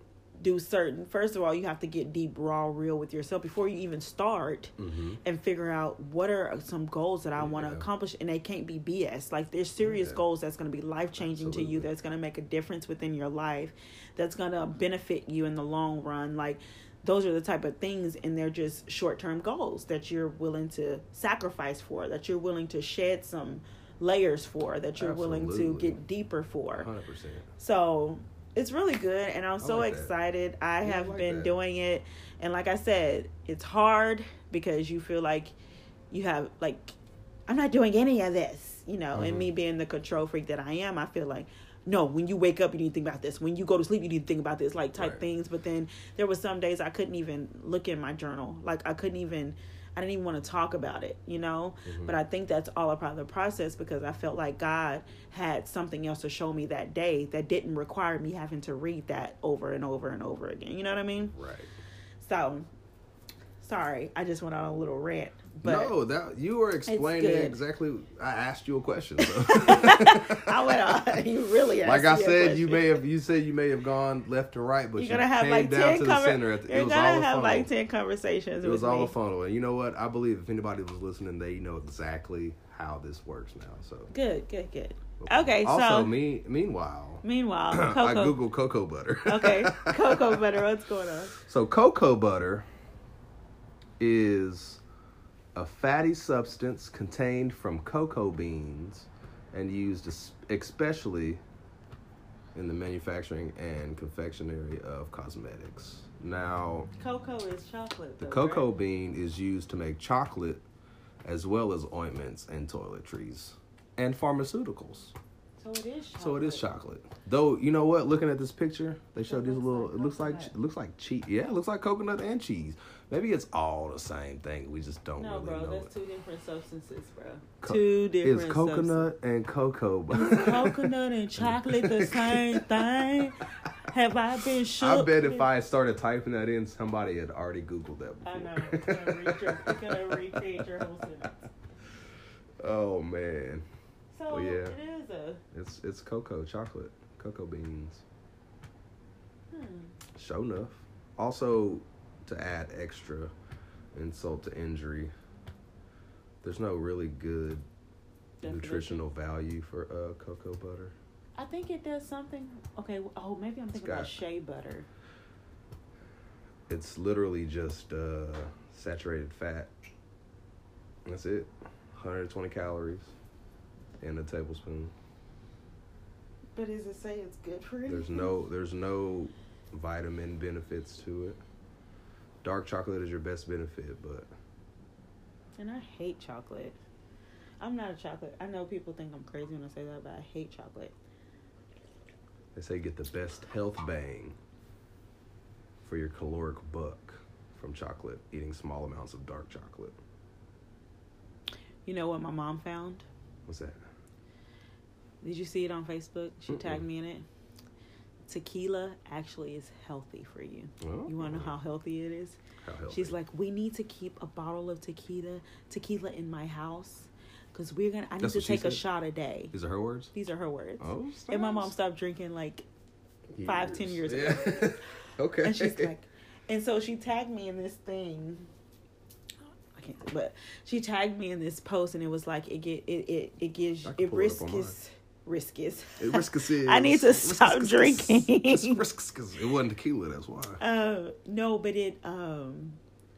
do certain, first of all, you have to get deep, raw, real with yourself before you even start mm-hmm. and figure out what are some goals that I yeah. want to accomplish. And they can't be B S. Like there's serious yeah. goals that's going to be life-changing to you, that's going to make a difference within your life, that's going to benefit you in the long run. Like those are the type of things, and they're just short-term goals that you're willing to sacrifice for, that you're willing to shed some layers for, that you're Absolutely. willing to get deeper for. one hundred percent. So it's really good, and I'm I so like excited. That. I yeah, have I like been that. doing it, and like I said, it's hard because you feel like you have, like, I'm not doing any of this, you know, mm-hmm. and me being the control freak that I am, I feel like, no, when you wake up, you need to think about this. When you go to sleep, you need to think about this, like, type right. things. But then there were some days I couldn't even look in my journal. Like, I couldn't even, I didn't even want to talk about it, you know? Mm-hmm. But I think that's all a part of the process, because I felt like God had something else to show me that day that didn't require me having to read that over and over and over again. You know what I mean? Right. So, sorry, I just went on a little rant. But no, that you were explaining good. exactly. I asked you a question. So. I went on. You really asked like I me a said, question. you may have. You said you may have gone left to right, but You're you gonna have came like down ten to the conver- center. At the, You're it was gonna all a have funnel. like ten conversations. It was with all me. a funnel, and you know what? I believe if anybody was listening, they know exactly how this works now. So Good, good, good. Okay, also, so me. Meanwhile, meanwhile, I cocoa. googled cocoa butter. Okay, cocoa butter. What's going on? So cocoa butter is a fatty substance contained from cocoa beans and used es- especially in the manufacturing and confectionery of cosmetics. Now, Cocoa is chocolate. the Though, cocoa right? bean is used to make chocolate as well as ointments and toiletries and pharmaceuticals. So it is chocolate. So it is chocolate. Though, you know what? Looking at this picture, they showed It these looks little. like It looks like coconut. it looks like cheese. Yeah, it looks like coconut and cheese. Maybe it's all the same thing. We just don't No, really bro, know. that's it. two different substances, bro. Co- two different It's coconut and cocoa. substances. Coconut and chocolate the same thing? Have I been shook? I bet if I started typing that in, somebody had already Googled that before. I know. It's gonna, read your, it's gonna recreate your whole sentence. Oh man, So Well, yeah. it is a. it's it's cocoa, chocolate, cocoa beans. Hmm. Sure enough. Also, to add extra insult to injury, there's no really good Definition. nutritional value for uh, cocoa butter. I think it does something. Okay. Oh, maybe I'm thinking about got- shea butter. It's literally just uh, saturated fat. That's it. one hundred twenty calories in a tablespoon. But does it say it's good for anything? There's no there's no vitamin benefits to it. Dark chocolate is your best benefit, but And I hate chocolate. I'm not a chocolate. I know people think I'm crazy when I say that, but I hate chocolate. they say get the best health bang for your caloric buck from chocolate, eating small amounts of dark chocolate. You know what my mom found? What's that? Did you see it on Facebook? She Mm-mm. tagged me in it. Tequila actually is healthy for you. Oh. You want to know how healthy it is? How healthy? She's like, we need to keep a bottle of tequila, tequila in my house, because we're gonna. I need That's to what she take a said? shot a day. These are her words? These are her words. Oh, And my mom stars. stopped drinking like five, ten years ago. Yeah. Okay. And she's like, and so she tagged me in this thing. I can't, but she tagged me in this post, and it was like it get it it, it gives I can it pull it up on risks risks. It risks is. I need to stop risks- drinking. It's risks. It wasn't tequila, that's why. Uh, no, but it um,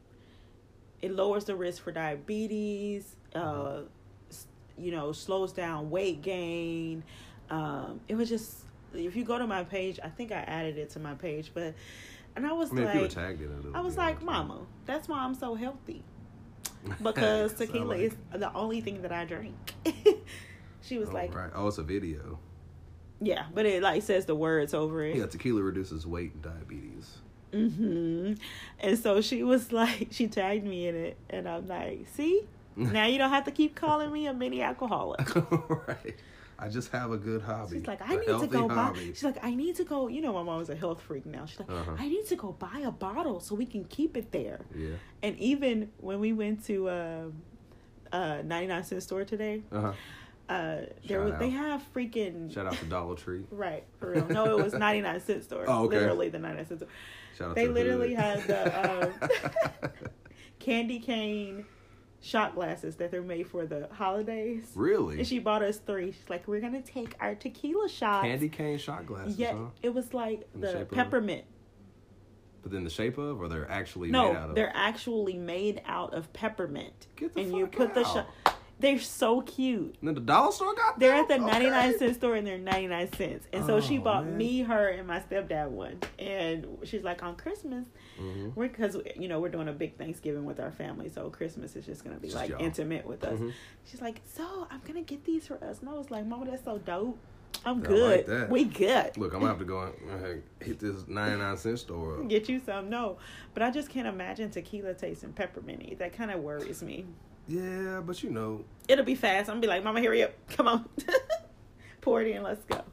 it lowers the risk for diabetes. Uh, s- you know, slows down weight gain. Um, it was just if you go to my page, I think I added it to my page, but and I was I mean, if you were like, tagged in it, it I would was be like, on Mama, that's why I'm so healthy. Because So, tequila like- is the only thing that I drink. She was Oh, like, right. Oh, it's a video. yeah, but it like says the words over it. Yeah, tequila reduces weight and diabetes. Mm-hmm. And so she was like, she tagged me in it, and I'm like, see, now you don't have to keep calling me a mini alcoholic. Right. I just have a good hobby. She's like, A I need to healthy go buy. hobby. She's like, I need to go. You know, my mom's a health freak now. She's like, Uh-huh. I need to go buy a bottle so we can keep it there. Yeah. And even when we went to uh, uh, ninety-nine cent store today, Uh huh. uh, there Shout was out. they have freaking Shout out to Dollar Tree. right for real. No, it was ninety-nine cent store. Oh, okay. Literally the ninety-nine cent store. Shout out They to the literally hood. had the um, candy cane shot glasses that they're made for the holidays. Really? And she bought us three. She's like, we're gonna take our tequila shots. Candy cane shot glasses, Yeah, huh? it was like In the the, shape of- peppermint. But then the shape of, or they're actually No, made out of? they're actually made out of peppermint. Get the and fuck you put the out. shot. They're so cute. And then the dollar store got They're them? at the Okay. ninety-nine cent store and they're ninety-nine cents. And so she Oh, bought man. me, her, and my stepdad one. And she's like, on Christmas, Mhm. we're because you know we're doing a big Thanksgiving with our family, so Christmas is just gonna be Just like y'all. intimate with us. Mhm. She's like, so I'm gonna get these for us, and I was like, Mama, that's so dope. I'm I like good. that. We good. Look, I'm gonna have to go and uh, hit this ninety-nine cent store up. Get you some. No, but I just can't imagine tequila tasting pepperminty. That kind of worries me. Yeah, but you know, It'll be fast. I'm gonna be like, Mama, hurry up. Come on. Pour it in. Let's go.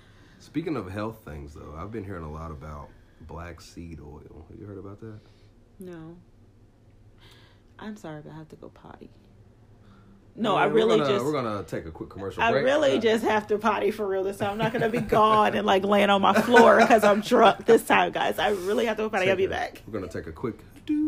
speaking of health things, though, I've been hearing a lot about black seed oil. Have you heard about that? No. I'm sorry, but I have to go potty. No, Yeah, I really we're gonna, just... We're going to take a quick commercial I break. really just have to potty for real this time. I'm not going to be gone and like laying on my floor because I'm drunk this time, guys. I really have to go potty. Take I'll be a- back. We're going to take a quick...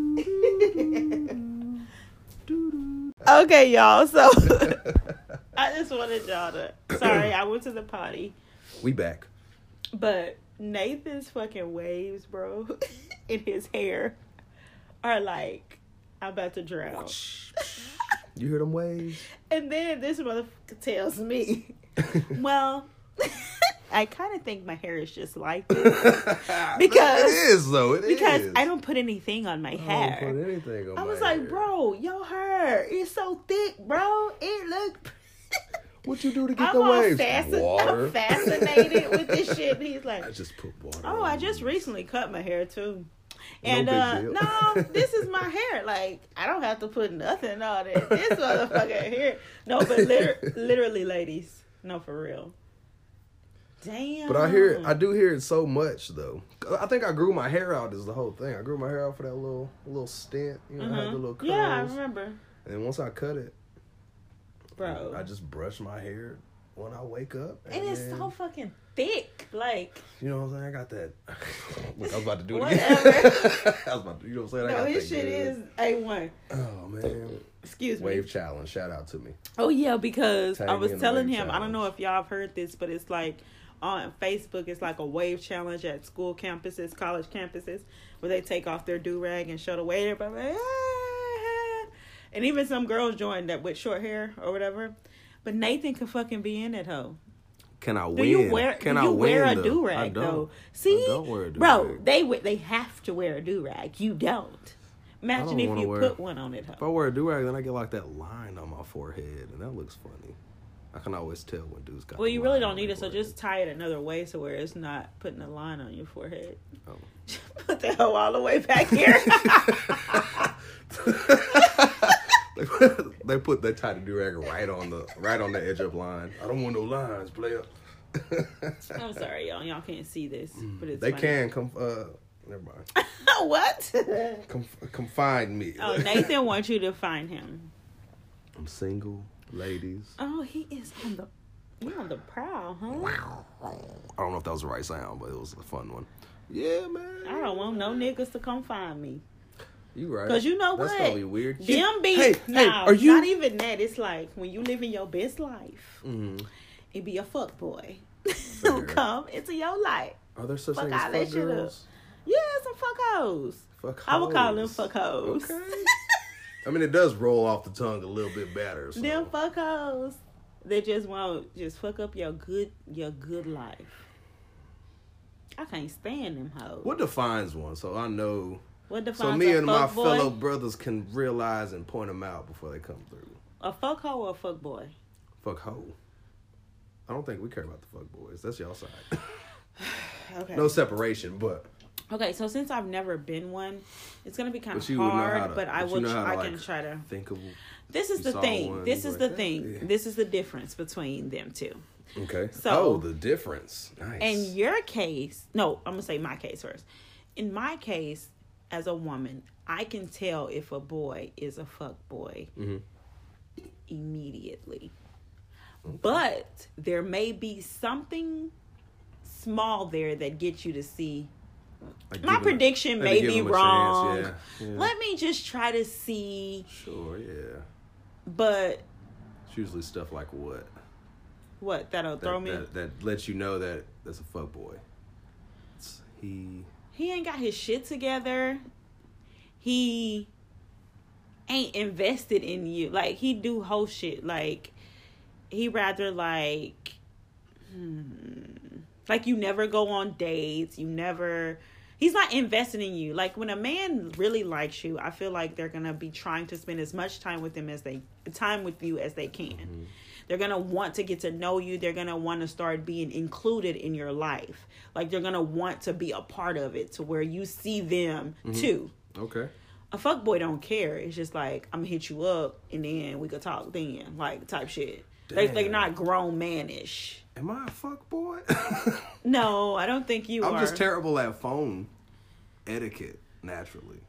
Okay, y'all. So I just wanted y'all to... Sorry, I went to the potty. We back. But Nathan's fucking waves, bro, in his hair are like, I'm about to drown. You hear them waves? And then this motherfucker tells me, well, I kind of think my hair is just like this. Because it is, though. It because is. I don't put anything on my hair. I don't put anything on I was my like, hair. bro, your hair is so thick, bro. It look... What you do to get I'm the all waves? fascin- Water. I'm fascinated with this shit. And he's like, I just put water. oh, on I just it. recently cut my hair too. No And big uh deal. no, this is my hair. Like, I don't have to put nothing on it. This motherfucker hair. No, but liter- literally, ladies. No, for real. Damn. But I hear it, I do hear it so much though. I think I grew my hair out is the whole thing. I grew my hair out for that little little stint, you know, I had the little curls. Yeah, I remember. And then once I cut it, Bro. I just brush my hair when I wake up. And it's then, so fucking thick. Like, you know what I'm saying? I got that. Look, I was about to do it Whatever. again. I was about to, you know what I'm saying? I no, got his that shit good- is A one. Oh man. Excuse me. Wave challenge. Shout out to me. Oh yeah, because Tag I me was in the telling wave him, I don't know challenge. if y'all have heard this, but it's like on Facebook, it's like a wave challenge at school campuses, college campuses, where they take off their do-rag and show the waiter, but like, ah. And even some girls joined that with short hair or whatever. But Nathan could fucking be in it, hoe. Can I win? Do you wear? Can do I you win wear a though? do I rag don't. though? See, I don't wear a bro, do-rag. they w- they have to wear a do rag. You don't. Imagine don't if wanna you wear- put one on it, If I hoe. wear a do-rag, then I get like that line on my forehead, and that looks funny. I can always tell when dudes got. Well, the you really line don't on need their it, so forehead. just tie it another way so where it's not putting a line on your forehead. Oh. Put the hoe all the way back here. They put they tie the do-rag right on the right on the edge of line. I don't want no lines, player. I'm sorry, y'all. Y'all can't see this, but it's They funny. can come. Uh, never mind. What? Come, confine me. Oh, Nathan wants you to find him. I'm single, ladies. Oh, he is on the. You on the prowl, huh? I don't know if that was the right sound, but it was a fun one. Yeah, man. I don't want no niggas to come find me. You right. 'Cause you know That's what? probably weird. Them be hey, nah, hey, are you? not even that. It's like when you living your best life, Mhm. it be a fuck boy Fair. who come into your life. Are there such Fuck things all as that fuck shit up. girls? Yeah, some fuck hoes. Fuck I would call them hoes. fuck hoes. Okay. I mean, it does roll off the tongue a little bit better. So. Them fuck hoes. They just want just fuck up your good your good life. I can't stand them hoes. What defines one? So I know. What defines So me a and my fuck boy? fellow brothers can realize and point them out before they come through. A fuck hoe or a fuck boy? Fuck hoe. I don't think we care about the fuck boys. That's y'all side. Okay. No separation, but Okay, so since I've never been one, it's gonna be kind But of you would know hard. how to- but I but you will. know how to, I like, can try to. think of. This is you the saw thing. one, This you is like the that? thing. Yeah. This is the difference between them two. Okay. So- oh, the difference. Nice. In your case, no, I'm gonna say my case first. In my case, as a woman, I can tell if a boy is a fuck boy Mhm. immediately. But there may be something small there that gets you to see. Like My give 'em- prediction maybe may give be 'em a wrong. chance, Yeah. yeah. Let me just try to see. Sure. Yeah. But It's usually stuff like what what? That'll that, throw me. that, that lets you know that that's a fuck boy. It's, he. He ain't got his shit together. He ain't invested in you. Like, he do whole shit. Like, he rather like, hmm, like you never go on dates. You never. He's not invested in you. Like, when a man really likes you, I feel like they're gonna be trying to spend as much time with him as they time with you as they can. Mm-hmm. They're gonna want to get to know you. They're gonna want to start being included in your life. Like, they're gonna want to be a part of it to where you see them too. Okay. A fuck boy don't care. It's just like, I'm gonna hit you up and then we could talk then, like, type shit. They they're Damn. not grown manish. Am I a fuck boy? No, I don't think you I'm are. just terrible at phone etiquette naturally.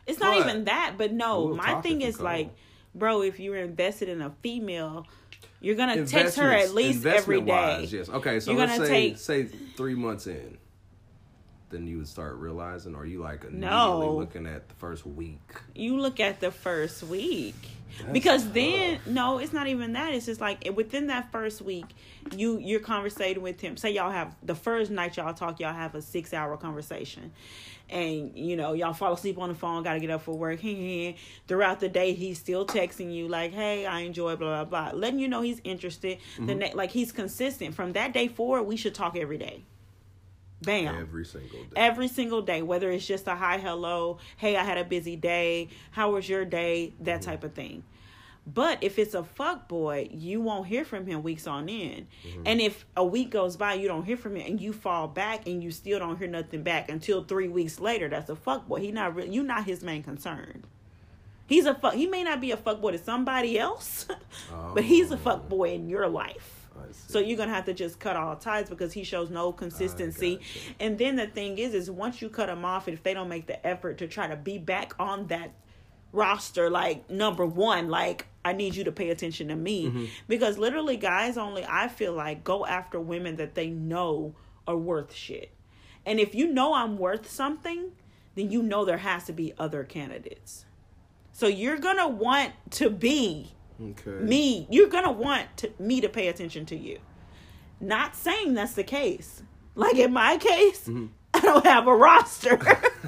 It's not But even that, but no, we'll my talk thing if you is call. like, bro, if you're invested in a female, you're gonna text her at least every day. Wise, yes. Okay, so You're let's gonna say take- say three months in, then you would start realizing, or you like immediately No. looking at the first week. You look at the first week. That's Because tough. then, no, it's not even that. It's just like within that first week, you you're conversating with him. Say y'all have the first night y'all talk, y'all have a six hour conversation, and you know y'all fall asleep on the phone, got to get up for work. Throughout the day, he's still texting you like, "Hey, I enjoy blah blah blah," letting you know he's interested. Mm-hmm. The ne- like he's consistent. From that day forward, we should talk every day. Bam. Every single day. Every single day, whether it's just a hi, hello, hey, I had a busy day, how was your day, that Mm-hmm. type of thing. But if it's a fuck boy, you won't hear from him weeks on end. Mm-hmm. And if a week goes by, you don't hear from him, and you fall back, and you still don't hear nothing back until three weeks later, that's a fuck boy. He not re- you not his main concern. He's a fuck. He may not be a fuck boy to somebody else, but he's a fuck boy in your life. I see. So you're gonna have to just cut all ties because he shows no consistency. gotcha. And then the thing is, is once you cut him off, if they don't make the effort to try to be back on that roster, like number one, like I need you to pay attention to me, Mm-hmm. because literally guys only, I feel like, go after women that they know are worth shit. And if you know I'm worth something, then you know there has to be other candidates. So you're gonna want to be Okay. me. You're gonna want to, me to pay attention to you. Not saying that's the case. Like in my case, Mm-hmm. I don't have a roster.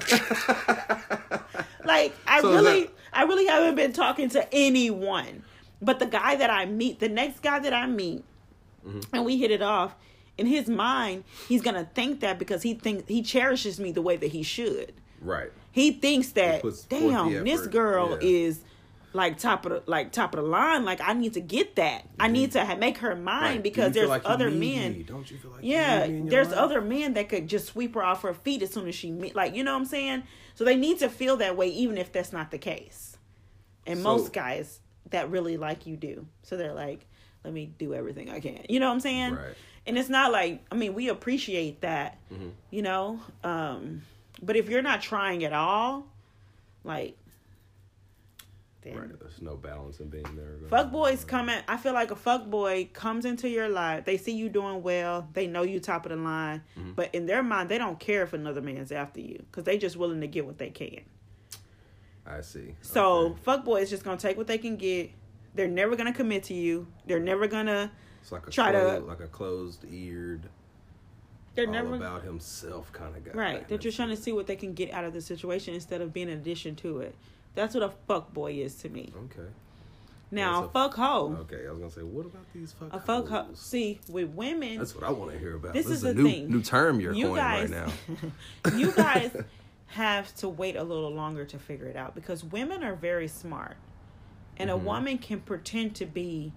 Like I So is really, that- I really haven't been talking to anyone. But the guy that I meet, the next guy that I meet, Mm-hmm. and we hit it off. In his mind, he's gonna think that because he thinks he cherishes me the way that he should. Right. He thinks that, He puts forth damn, the this effort. girl Yeah. is like top of the like top of the line. Like I need to get that. I need to ha- make her mine Right. Do because you feel there's like you other need men. me? Don't you feel like Yeah, you need me in your there's life? other men that could just sweep her off her feet as soon as she meet. Like you know what I'm saying? So they need to feel that way, even if that's not the case. And So- most guys that really like you do. So they're like, let me do everything I can. You know what I'm saying? Right. And it's not like, I mean, we appreciate that, Mm-hmm. you know? Um, but if you're not trying at all, like, then Right. There's no balance in being there. fuck boys come in. I feel like a fuck boy comes into your life. They see you doing well. They know you top of the line. Mm-hmm. But in their mind, they don't care if another man's after you because they just willing to get what they can. I see. So Okay. fuck boys just gonna take what they can get. They're never gonna commit to you. They're never gonna. It's like a try to- clo- like a closed eared, They're all never about himself kind of guy. right. They're just trying to see what they can get out of the situation instead of being an addition to it. That's what a fuck boy is to me. Okay. Now, What's a fuck hoe. Okay, I was gonna say, what about these fuck A fuck hoe. hoes? See, with women, That's what I want to hear about. This This, is is a the new thing. new term you're you coining guys, right now. you guys have to wait a little longer to figure it out because women are very smart, and Mhm. a woman can pretend to be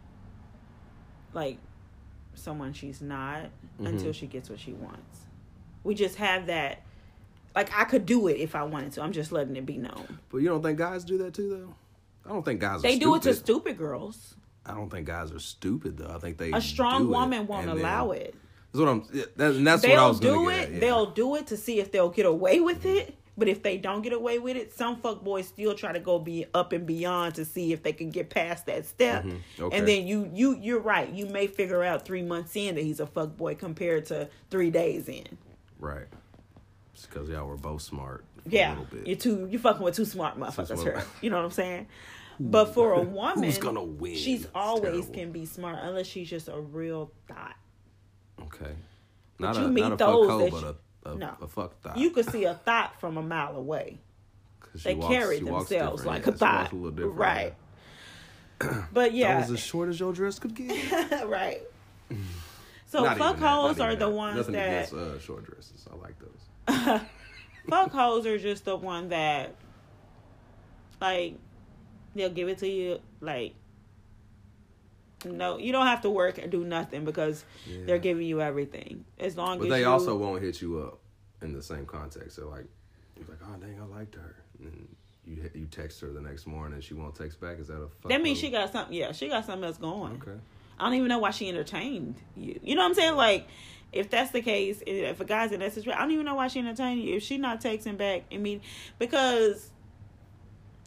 like someone she's not Mhm. until she gets what she wants. We just have that. Like I could do it if I wanted to. I'm just letting it be known. But you don't think guys do that too, though? I don't think guys. They are do it to stupid. stupid girls. I don't think guys are stupid though. I think they A strong do it, woman won't and then- allow it. That's what I'm. yeah, That, and that's what I They'll was gonna do get it. at, yeah. They'll do it to see if they'll get away with it. But if they don't get away with it, some fuck boys still try to go be up and beyond to see if they can get past that step. Mhm. Okay. And then you you you're right. You may figure out three months in that he's a fuck boy compared to three days in. Right. It's because y'all were both smart. For Yeah, A little bit. you're too you fucking with two smart motherfuckers. smart. Her, you know what I'm saying? But for a woman, Who's gonna win? she's It's always terrible. can be smart unless she's just a real thought. Okay. But Not you a meet not a those fuck hoe, that but you- a, a, no. a fuck thought. You could see a thought from a mile away. 'Cause They she walks- carry she walks themselves different, like yeah, a she thought, walks a little different, right? yeah. But yeah, That was as short as your dress could get. right. So Not fuck even that, hoes not are even the that. ones Nothing that against uh, short dresses. I like those. fuck hoes are just the one that like they'll give it to you like no, you don't have to work and do nothing because Yeah. they're giving you everything as long But as they you, also won't hit you up in the same context. They're like, you're like, oh dang, I liked her, and you you text her the next morning and she won't text back. Is that a fuck that means hoe? she got something. Yeah, she got something else going. Okay. I don't even know why she entertained you. You know what I'm saying? Like, if that's the case, if a guy's in that situation, I don't even know why she entertained you. If she not texting back, I mean, because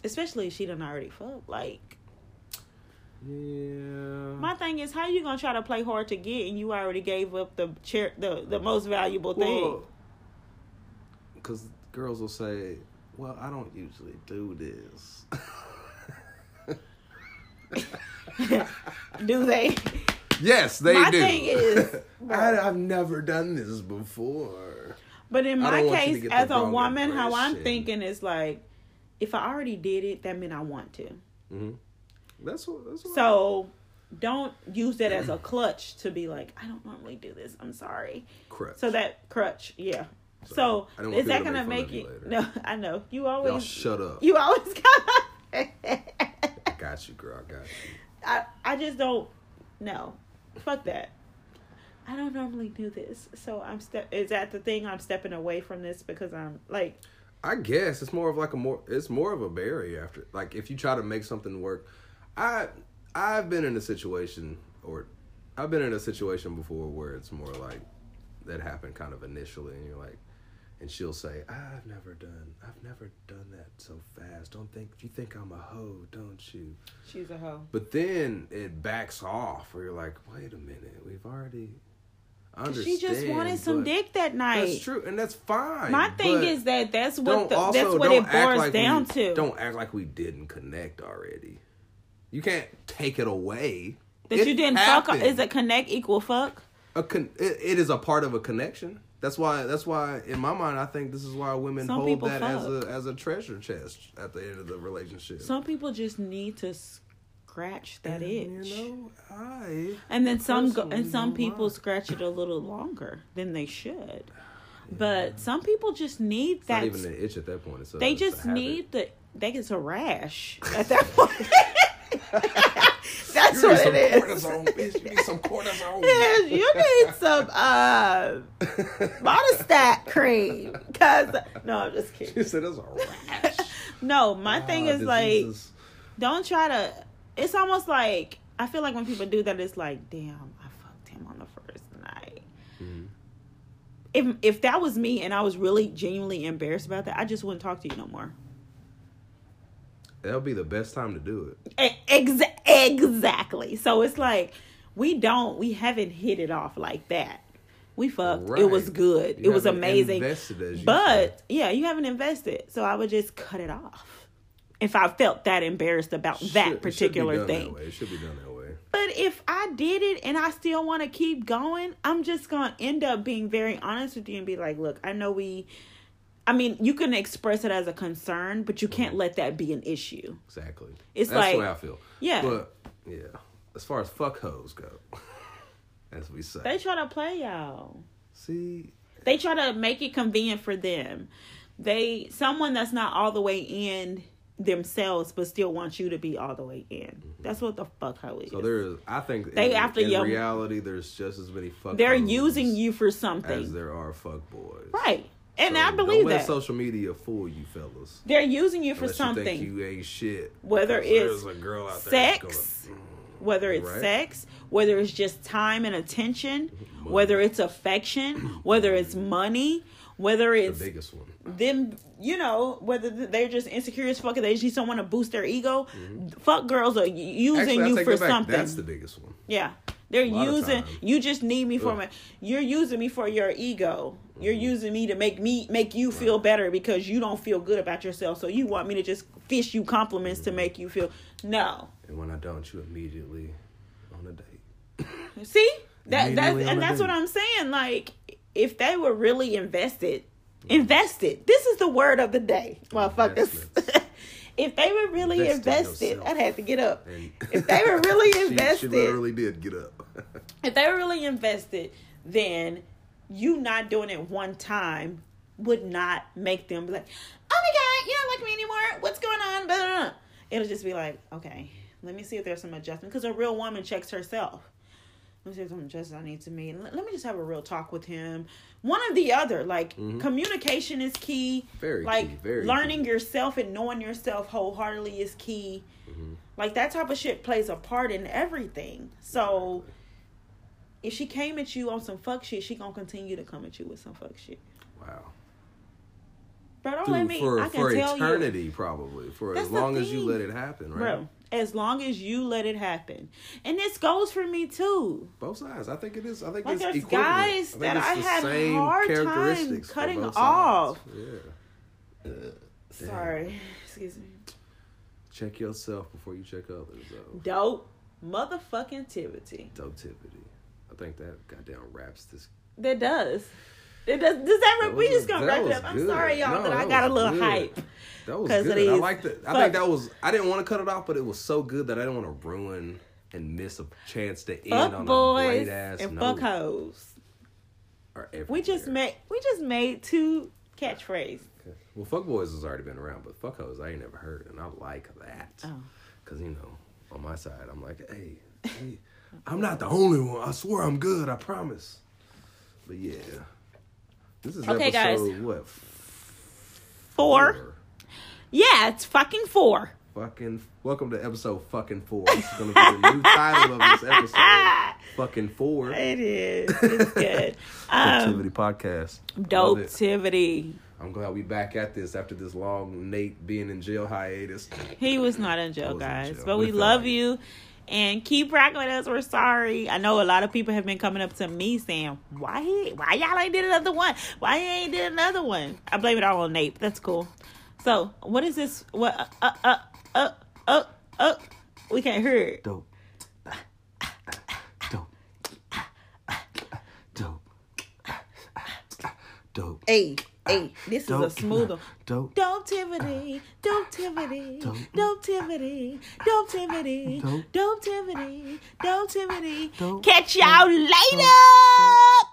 especially if she done already fucked. Like, yeah. My thing is, how you gonna try to play hard to get and you already gave up the chair, the the most valuable thing? Because girls will say, "Well, I don't usually do this." Do they? Yes, they my do. My thing is, I, I've never done this before. But in my case, as a woman, impression. How I'm thinking is like, if I already did it, that means I want to. Mm-hmm. That's what. That's what so, I... don't use that as a clutch to be like, I don't normally do this. I'm sorry. Crutch. So that crutch, yeah. Sorry. So is that gonna make, make it? No, I know you always. Y'all shut up. You always gotta. I got you, girl. I got you. I I just don't. No, fuck that. I don't normally do this, so I'm step. Is that the thing? I'm stepping away from this because I'm like. I guess it's more of like a more. It's more of a barrier after. Like if you try to make something work, I I've been in a situation or I've been in a situation before where it's more like that happened kind of initially, and you're like, and she'll say, I've never done, I've never done that so fast. Don't think you think I'm a hoe, don't you? She's a hoe. But then it backs off, where you're like, wait a minute, we've already. I understand, she just wanted some dick that night. That's true, and that's fine. My thing is that that's what the, also, that's what it boils like down we, to. Don't act like we didn't connect already. You can't take it away. That it you didn't happened. fuck. Is a connect equal fuck? A con- it, it is a part of a connection. That's why. That's why, in my mind, I think this is why women Some hold that fuck. as a as a treasure chest at the end of the relationship. Some people just need to scratch that and, itch. You know, I and then some go, and some people mind. scratch it a little longer than they should. Yeah. But some people just need it's that. Not even an itch at that point. It's a, they it's just a need the. They get a rash at that point. That's you what need it some is. Cortisone, bitch. You need some cortisone. Yes, you need some uh, Monistat cream. Cause no, I'm just kidding. She said it's a rash. No, my ah, thing is diseases. like, don't try to. It's almost like I feel like when people do that, it's like, damn, I fucked him on the first night. Mm-hmm. If if that was me and I was really genuinely embarrassed about that, I just wouldn't talk to you no more. That'll be the best time to do it. Ex- exactly. So it's like we don't, we haven't hit it off like that. We fucked. Right. It was good. You it was amazing. Invested, as you but say. Yeah, you haven't invested. So I would just cut it off if I felt that embarrassed about should, that particular it thing. That way. It should be done that way. But if I did it and I still want to keep going, I'm just gonna end up being very honest with you and be like, look, I know we. I mean, you can express it as a concern, but you can't let that be an issue. Exactly. It's That's like, the way I feel. Yeah. But, yeah. As far as fuck hoes go, as we say. They try to play y'all. See? They try to make it convenient for them. They, someone that's not all the way in themselves, but still wants you to be all the way in. Mm-hmm. That's what the fuck hoe is. So there is, I think, they in, after in your, reality, there's just as many fuck They're hoes using you for something. as there are fuck boys. Right. And so I believe don't let that. social media fool you, fellas. They're using you for Unless something. You think you ain't shit. Whether it's a girl out sex, gonna, whether it's right? sex, whether it's just time and attention, money. Whether it's affection, whether it's money, whether it's the biggest one. Them, you know, whether they're just insecure as fuck, they just don't want to boost their ego. Mm-hmm. Fuck girls are using Actually, you for something. That's the biggest one. Yeah. They're using you just need me for Ugh. my you're using me for your ego. Mm-hmm. You're using me to make me make you feel right. better because you don't feel good about yourself. So you want me to just fish you compliments mm-hmm. to make you feel no. And when I don't, you immediately on a date. See? That that's and that's date. What I'm saying. Like if they were really invested, mm-hmm. invested. This is the word of the day, motherfuckers. If they were really Invest invested, I'd have to get up. And if they were really she, invested, she literally did get up. If they were really invested, then you not doing it one time would not make them be like, "Oh my god, you don't like me anymore. What's going on?" Blah, blah, blah. It'll just be like, "Okay, let me see if there's some adjustment." Because a real woman checks herself. Let me see if some adjustment I need to make. Let me just have a real talk with him. One or the other. Like, mm-hmm. communication is key. Very like, key. Very learning key. yourself and knowing yourself wholeheartedly is key. Mm-hmm. Like, that type of shit plays a part in everything. So, exactly. If she came at you on some fuck shit, she gonna continue to come at you with some fuck shit. Wow. Bro, don't Dude, let me. for I can for tell eternity, you. probably for That's as the long as you thing. let it happen, right? Bro, as long as you let it happen, and this goes for me too. Both sides. I think it is. I think Like it's there's equivalent. guys I think that it's I the had same hard time characteristics for cutting both off. sides. Yeah. Uh, damn. Sorry, excuse me. Check yourself before you check others, though. Dope motherfucking activity. Dopetivity. I think that goddamn wraps this. That does. It does. Does that? That we was just a- gonna that wrap it was up. I'm good. sorry, y'all, No, that I that got a was little good. hype. That was 'Cause good. of I these liked it. I fuck- think that was. I didn't want to cut it off, but it was so good that I didn't want to ruin and miss a chance to end Fuck on a boys great ass and note. fuck hoes. Or We just everywhere. made. We just made two catchphrases. Well, fuck boys has already been around, but fuck hoes I ain't never heard, and I like that. Oh. Cause you know, on my side, I'm like, hey, hey, I'm not the only one. I swear I'm good. I promise. But yeah, this is Okay, guys. episode what? Four. Yeah, it's fucking four. Fucking welcome to episode fucking four. This is gonna be the new title of this episode. Fucking four. It is. It's good. Um, Activity podcast. Love it. Dopetivity. I'm glad we back at this after this long Nate being in jail hiatus. He was not in jail, I was in guys. jail. But We we feel love like it. you. And keep rocking with us. We're sorry. I know a lot of people have been coming up to me saying, why he, why y'all ain't did another one? Why you ain't did another one? I blame it all on Nate. That's cool. So, what is this? What? Uh, uh, uh, uh, uh. We can't hear it. Dope. Dope. Dope. Dope. Hey, hey, this Dope. is a smooth one. Dope. Dopetivity, dopetivity, Dope. dopetivity, dopetivity, Dope. dopetivity, dopetivity. Dope. Catch y'all later.